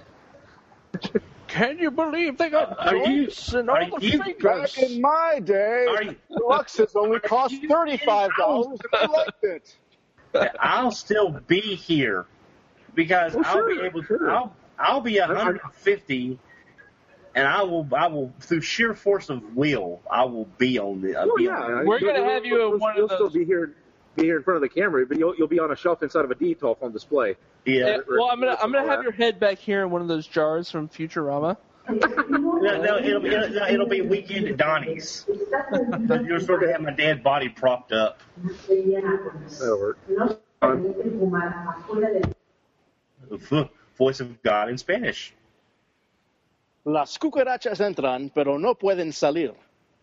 Can you believe they got uh, joints and all the you, fingers? Back in my day, Luxus only cost thirty-five dollars, and I liked it. I'll still be here because well, I'll sure, be able to. Sure. I'll I'll be one hundred fifty. And I will, I will, through sheer force of will, I will be on the. Well, be yeah, on we're going to have you in one you'll of those. You'll still be here, be here in front of the camera, but you'll you'll be on a shelf inside of a D T O F on display. Yeah. yeah well, I'm gonna I'm gonna have your head back here in one of those jars from Futurama. no, no, it'll be it'll, it'll be weekend at Donnie's. You're sort of have my dead body propped up. That'll work. Voice of God in Spanish. Las cucarachas entran, pero no pueden salir.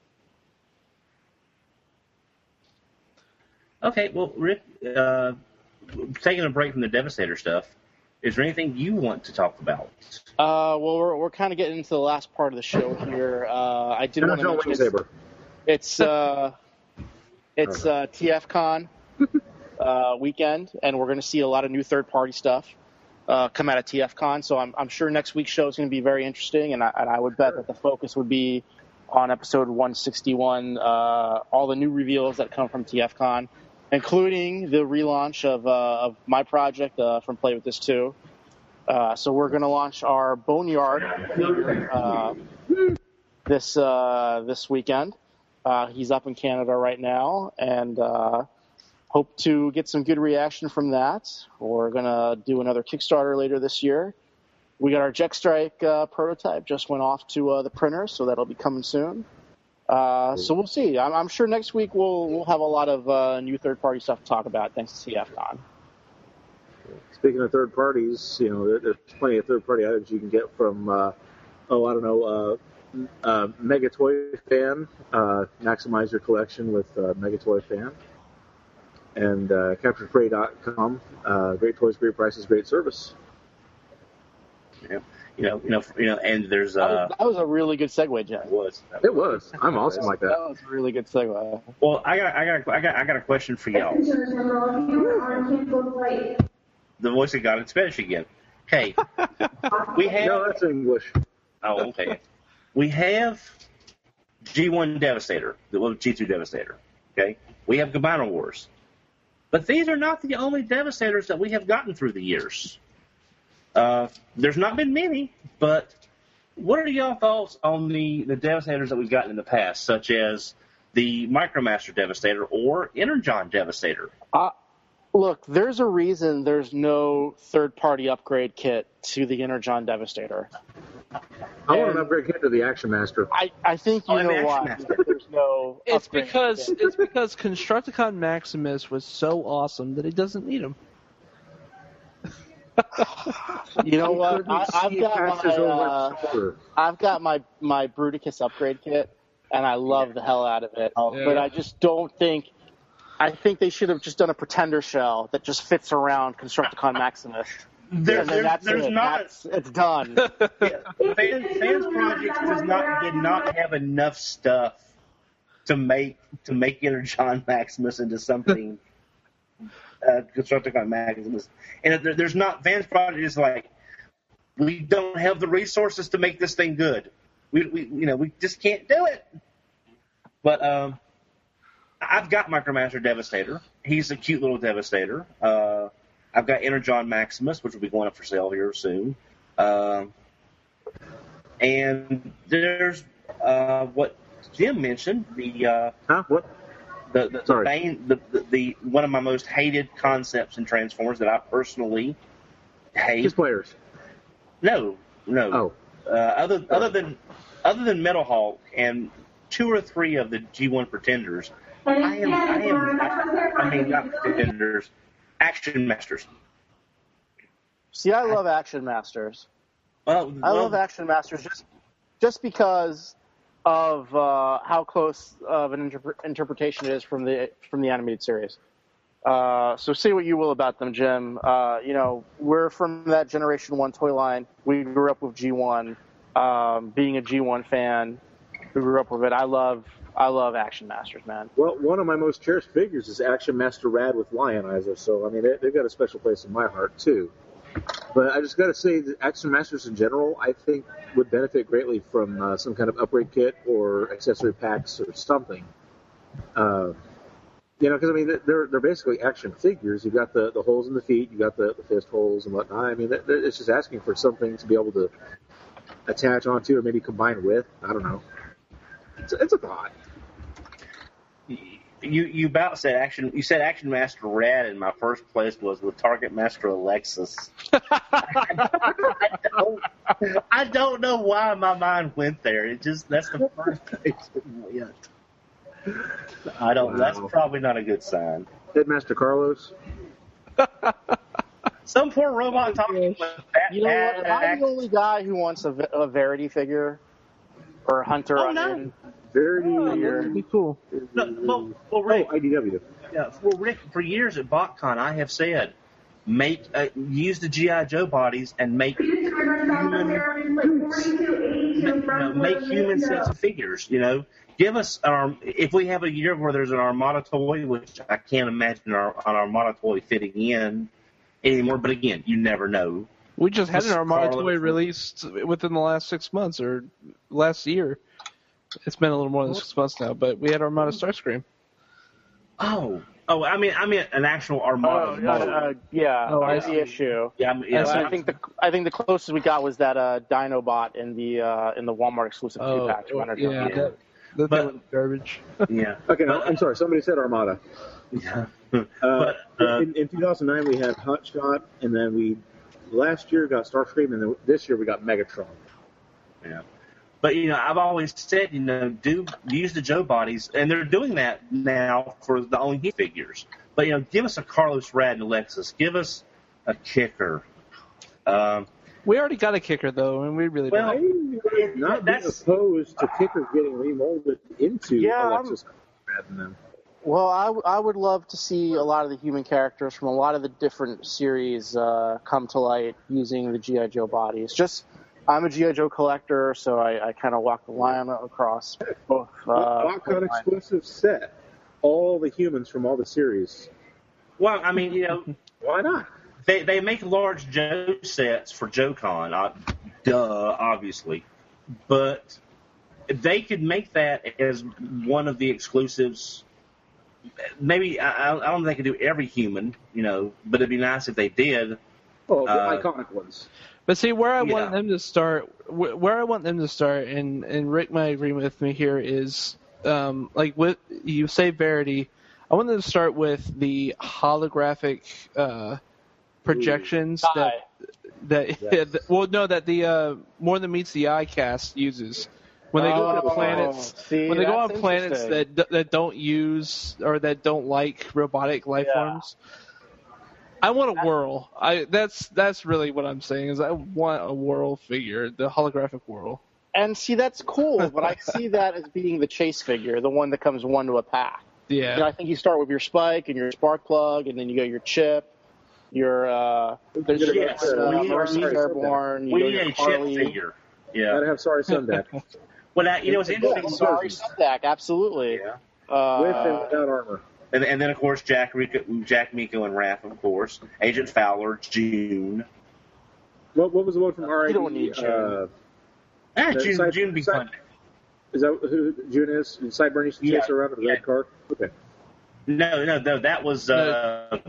Okay, well, Rick, uh, taking a break from the Devastator stuff, is there anything you want to talk about? Uh, well, we're we're kind of getting into the last part of the show here. Uh, I did want to mention it's, it's uh, it's uh, T F Con uh, weekend, and we're going to see a lot of new third-party stuff uh, come out of T F Con. So I'm I'm sure next week's show is going to be very interesting, and I, and I would bet that the focus would be on episode one sixty-one, uh, all the new reveals that come from T F Con, including the relaunch of uh, of my project uh, from Play With This Too. Uh, so we're going to launch our Boneyard uh, this uh, this weekend. Uh, he's up in Canada right now, and uh, hope to get some good reaction from that. We're going to do another Kickstarter later this year. We got our Jet Strike uh, prototype, just went off to uh, the printer, so that'll be coming soon. Uh, so we'll see. I'm, I'm sure next week we'll we'll have a lot of uh, new third-party stuff to talk about, thanks to T F Con. Speaking of third parties, you know, there's plenty of third-party items you can get from, uh, oh, I don't know, uh, uh, Mega Toy Fan. Uh, maximize your collection with uh, Mega Toy Fan. And uh, Captured Prey dot com. Uh, great toys, great prices, great service. Yeah. You know, you know, you know, and there's uh. That was, that was a really good segue, Jen. It was. It was. I'm awesome like that. That was a really good segue. Well, I got, I got, I got, I got a question for y'all. The voice of God in Spanish again. Okay, we have. No, that's English. Oh, okay. We have G one Devastator, the well, G two Devastator. Okay, we have Gabano Wars, but these are not the only Devastators that we have gotten through the years. Uh, there's not been many, but what are y'all thoughts on the, the Devastators that we've gotten in the past, such as the Micromaster Devastator or Energon Devastator? Uh, look, there's a reason there's no third-party upgrade kit to the Energon Devastator. I want And an upgrade kit to the Action Master. I, I think you Oh, and the know why. Action Master. There's no. It's upgrade because kit. it's because Constructicon Maximus was so awesome that he doesn't need him. You know what? Couldn't I, I've see got past my his own uh, left shoulder. I've got my my Bruticus upgrade kit, and I love the hell out of it. Yeah. But I just don't think. I think they should have just done a Pretender shell that just fits around Constructicon Maximus. There, and then there's, that's there's it. not That's, it's done. Fans, Fans Projects does not did not have enough stuff to make to make Energon Maximus into something uh, Constructicon Maximus, and there, there's not Fans Project is like we don't have the resources to make this thing good. We, we you know we just can't do it. But um, I've got Micromaster Devastator. He's a cute little Devastator. Uh, I've got Energon Maximus, which will be going up for sale here soon. Um, and there's uh, what Jim mentioned, the uh, Huh? What? the the, the, Sorry. Bane, the, the the one of my most hated concepts in Transformers that I personally hate. His players. No, no. Oh. Uh, other other than other than Metal Hulk and two or three of the G one Pretenders, I am I am I, I mean not Pretenders, Action Masters. See, I love Action Masters. Well, I well, love Action Masters just just because of uh, how close of an interpre- interpretation it is from the from the animated series. Uh, so say what you will about them, Jim. Uh, you know, we're from that Generation One toy line. We grew up with G one. Um, being a G one fan, we grew up with it. I love I love Action Masters, man. Well, one of my most cherished figures is Action Master Rad with Lionizer, so, I mean, they, they've got a special place in my heart, too. But I just got to say that Action Masters in general, I think, would benefit greatly from uh, some kind of upgrade kit or accessory packs or something. Uh, you know, because, I mean, they're they're basically action figures. You've got the, the holes in the feet, you've got the, the fist holes and whatnot. I mean, that, that, it's just asking for something to be able to attach onto or maybe combine with. I don't know. It's, it's a thought. You you about said action. You said Action Master Rad, and my first place was with Target Master Alexis. I, don't, I don't know why my mind went there. It just that's the first place it went. I don't. Wow. That's probably not a good sign. Headmaster Carlos. Some poor robot talking with that. You know what? Am I the only guy who wants a, a Verity figure or a Hunter? Oh, on no. in? Very. That'd be cool. No, well, well, Oh, Rick, I D W. yeah, well, Rick, for years at BotCon, I have said, make uh, use the G I. Joe bodies and make human, you know, make human sets of figures. You know, give us our if we have a year where there's an Armada toy, which I can't imagine our, an Armada toy fitting in anymore. But again, you never know. We just had an Just Armada Carlos. toy released within the last six months or last year. It's been a little more than six months now, but we had Armada Starscream. Oh, oh, I mean, I mean an actual Armada. Oh, uh, model. uh, yeah, Oh, I that's the see. issue. yeah, I, mean, yeah, I see. I think the I think the closest we got was that uh, Dinobot in the uh, in the Walmart exclusive two Oh, pack. yeah, that, that But- thing was garbage. yeah. Okay, no, But- I'm sorry. Somebody said Armada. Yeah. Uh, But, uh, in, in two thousand nine, we had Hotshot, and then we last year got Starscream, and then this year we got Megatron. Yeah. But, you know, I've always said, you know, do use the Joe bodies, and they're doing that now for the only figures. But, you know, give us a Carlos Rad and Alexis. Give us a kicker. Um, We already got a kicker, though, and we really Well, don't. I'm not being that's- opposed to Kicker getting remolded into Yeah, I'm- Alexis rather than them. Well, I, w- I would love to see a lot of the human characters from a lot of the different series uh, come to light using the G I. Joe bodies. Just, I'm a G I. Joe collector, so I, I kind of walk the line across both. Uh, BotCon both lines. exclusive set. All the humans from all the series. well, I mean, you know, Why not? they they make large Joe sets for JoeCon, uh, duh, obviously. But they could make that as one of the exclusives. Maybe, I, I don't think they could do every human, you know, but it'd be nice if they did. Oh, the Uh, iconic ones. But see, where I Yeah. want them to start, wh- where I want them to start, and, and Rick might agree with me here, is um, like with you say Verity. I want them to start with the holographic uh, projections Sky. that That Yes. well, no, that the uh, More Than Meets the Eye cast uses when they go Oh, to planets. see, when they go on that's planets interesting. that that don't use or that don't like robotic life Yeah. forms. I want a whirl. I that's that's really what I'm saying is I want a whirl figure, the holographic whirl. And see, that's cool, but I see that as being the chase figure, the one that comes one to a pack. Yeah. You know, I think you start with your Spike and your Spark Plug, and then you go your Chip, your uh, there's Yes, your uh, uh, we- Marine sorry, Airborne, you We go need your a chip Carly. figure. Yeah. Gotta have Sorry Sundeck. Well, now, you know, it's Yeah, interesting. sorry, Sundeck, absolutely. Yeah. Uh, With and without armor. And, and then, of course, Jack, Rico, Jack, Miko, and Raph, of course. Agent Fowler, June. What, what was the one from R I D? You don't need June. Uh, Ah, The June, side- June be side- fun. is that who June is? Did Sideburn used to chase Yeah. her around in the Yeah. red car? Okay. No, no, no, that was uh,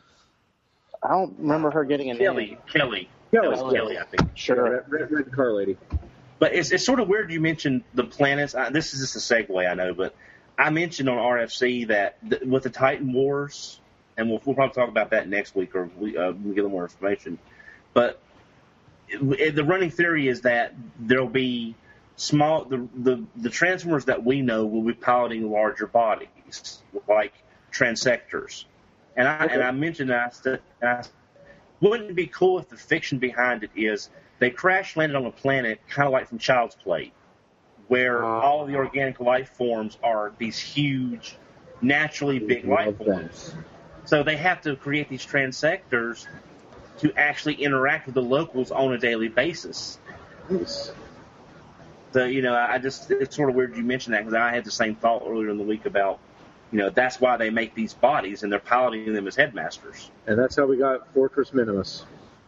I don't remember her getting a Kelly. name. Kelly. Kelly, That was yeah. Kelly, I think. Sure. Red, red, red car lady. But it's, it's sort of weird you mentioned the planets. I, this is just a segue, I know, but I mentioned on R F C that th- with the Titan Wars, and we'll, we'll probably talk about that next week or we, uh, we'll get a little more information. But it, it, the running theory is that there'll be small, the, the, the Transformers that we know will be piloting larger bodies, like transectors. And I, Okay. and I mentioned that I, said- I wouldn't it be cool if the fiction behind it is they crash landed on a planet kind of like from Child's Play, where Ah. all of the organic life forms are these huge, naturally big life Love that. forms. So they have to create these transectors to actually interact with the locals on a daily basis. Nice. So, you know, I just, it's sort of weird you mentioned that because I had the same thought earlier in the week about, you know, that's why they make these bodies and they're piloting them as headmasters. And that's how we got Fortress Minimus.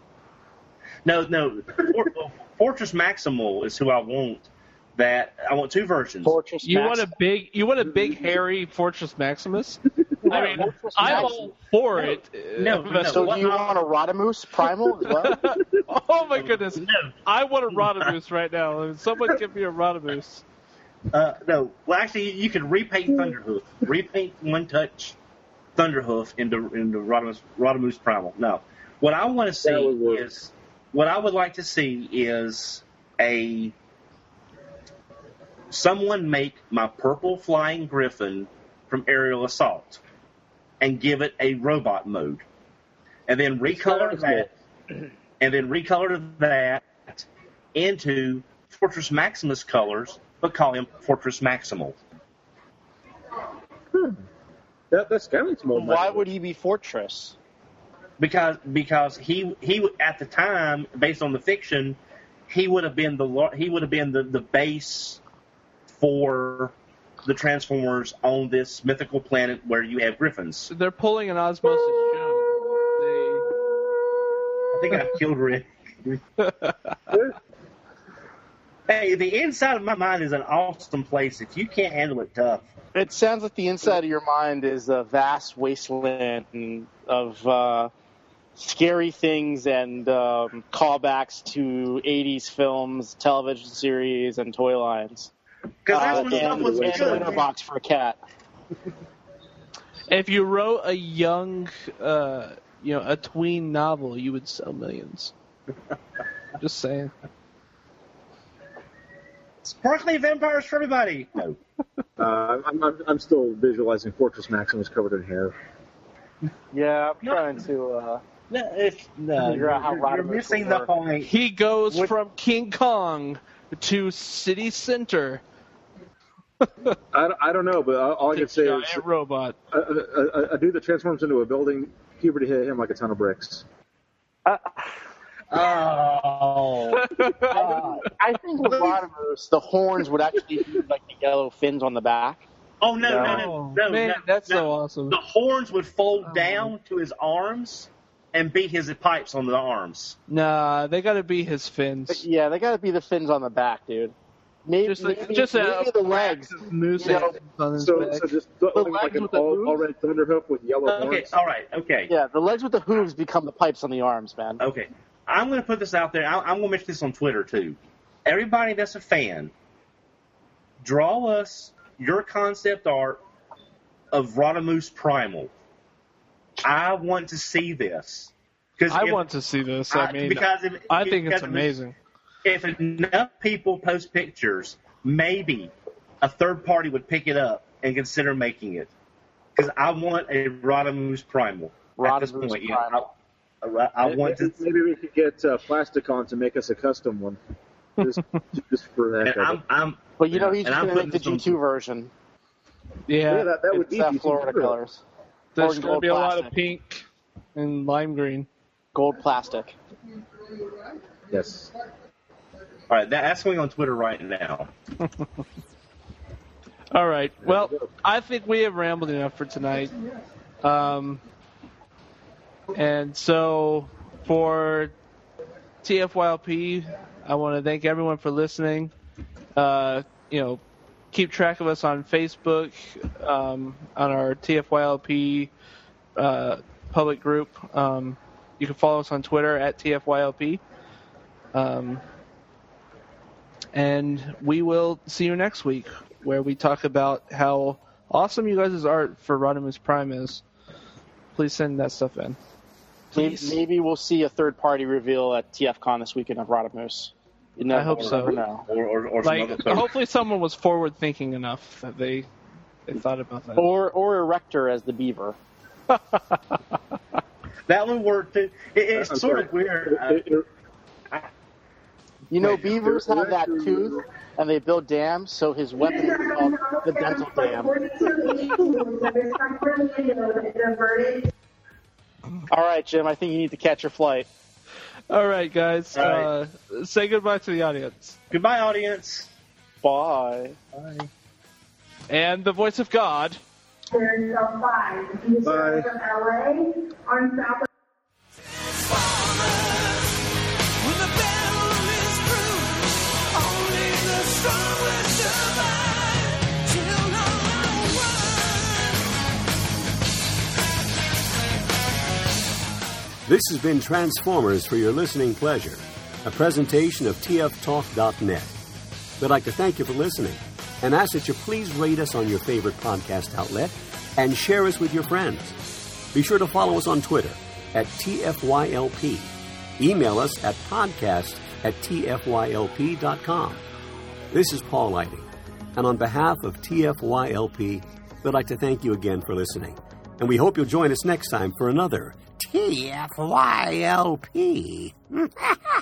No, no, For, Fortress Maximal is who I want. That I want two versions. Fortress You Max- want a big, you want a big hairy Fortress Maximus? I mean, Fortress I'm Max- all for it. No, Uh, no, So what do you I- want a Rodimus Primal as well? Oh my goodness! No. I want a Rodimus right now. Someone give me a Rodimus. Uh, no, well, actually, you could repaint Thunderhoof. Repaint One Touch Thunderhoof into into Rodimus, Rodimus Primal. No, what I want to see That would work. is what I would like to see is a someone make my purple flying griffin from Aerial Assault and give it a robot mode, and then recolor that, and then recolor that into Fortress Maximus colors, but call him Fortress Maximal. That, that's kind of small. Why would he be Fortress? Because because he he at the time, based on the fiction, he would have been the lar- he would have been the, the base for the Transformers on this mythical planet where you have griffins. They're pulling an Osmosis Jones. I think I killed Rick. Hey, the inside of my mind is an awesome place. If you can't handle it, tough. It sounds like the inside of your mind is a vast wasteland of uh, scary things and um, callbacks to eighties films, television series, and toy lines. Because that's Uh, when stuff and, was and a good. litter box for a cat. If you wrote a young, uh, you know, a tween novel, you would sell millions. Just saying. Sparkly vampires for everybody. No. Uh, I'm, I'm, I'm still visualizing Fortress Maximus covered in hair. Yeah, I'm trying to. Uh, No, it's, no Figure out how you're, you're Rodimus missing will the work. point. He goes What- from King Kong to city center. I, don't- I don't know, but all I can say is Giant robot. a, a, a, a dude that transforms into a building, puberty hit him like a ton of bricks. Oh. I think with Rodimus, the horns would actually be like the yellow fins on the back. Oh, no, no, Oh, no, no. man, no, that's no. so awesome. The horns would fold down to his arms and be his pipes on the arms. Nah, they got to be his fins. Yeah, they got to be the fins on the back, dude. Maybe, Just like, maybe, just maybe a the legs. moose You know, on his So, back. so just th- The like legs an with the all, hooves? all red thunderhoof with yellow Okay, horns. all right, okay. Yeah, the legs with the hooves become the pipes on the arms, man. Okay. I'm going to put this out there. I- I'm going to mention this on Twitter, too. Everybody that's a fan, draw us your concept art of Rodimus Primal. I want to see this. I if, want to see this. I, I mean, because if, I think because it's amazing. If enough people post pictures, maybe a third party would pick it up and consider making it. Because I want a Rodimus Primal at this Rodimus point. You Primal. know, I, I want maybe, to. maybe we could get uh, Plasticon to make us a custom one, just, just for that. And I'm, I'm, But you know he's and just I'm going to make the putting G two some- version. Yeah, Yeah, that, that would It's be that G two Florida Turbo. colors. there's or going to gold be a lot of plastic. pink and lime green. Gold plastic. Yes. All right, that, that's going on Twitter right now. All right. Well, I think we have rambled enough for tonight. Um, and so for T F Y L P, I want to thank everyone for listening. Uh, you know, keep track of us on Facebook, um, on our T F Y L P uh, public group. Um, you can follow us on Twitter at T F Y L P. Um, and we will see you next week, where we talk about how awesome you guys' art for Rodimus Prime is. Please send that stuff in. Maybe, Please. maybe we'll see a third party reveal at T F Con this weekend of Rodimus. You never, I hope you so. never know. Or, or, or some Like, other third. hopefully someone was forward-thinking enough that they they thought about that. Or or Erector as the beaver. That would work too. It, it's I'm sort sorry. of weird. I, It- it- You know, Wait, beavers have that tooth, and they build dams, so his weapon is called the dental dam. All right, Jim, I think you need to catch your flight. All right, guys. All right. Uh, say goodbye to the audience. Goodbye, audience. Bye. Bye. And the voice of God. There's a five. He's Bye. from L A on South. When the battle is through, only the strong will survive. Children of one. This has been Transformers for your listening pleasure, a presentation of T F talk dot net. We'd like to thank you for listening and ask that you please rate us on your favorite podcast outlet and share us with your friends. Be sure to follow us on Twitter at T F Y L P. Email us at podcast at T F Y L P dot com. This is Paul Lighting, and on behalf of T F Y L P, we'd like to thank you again for listening. And we hope you'll join us next time for another T F Y L P.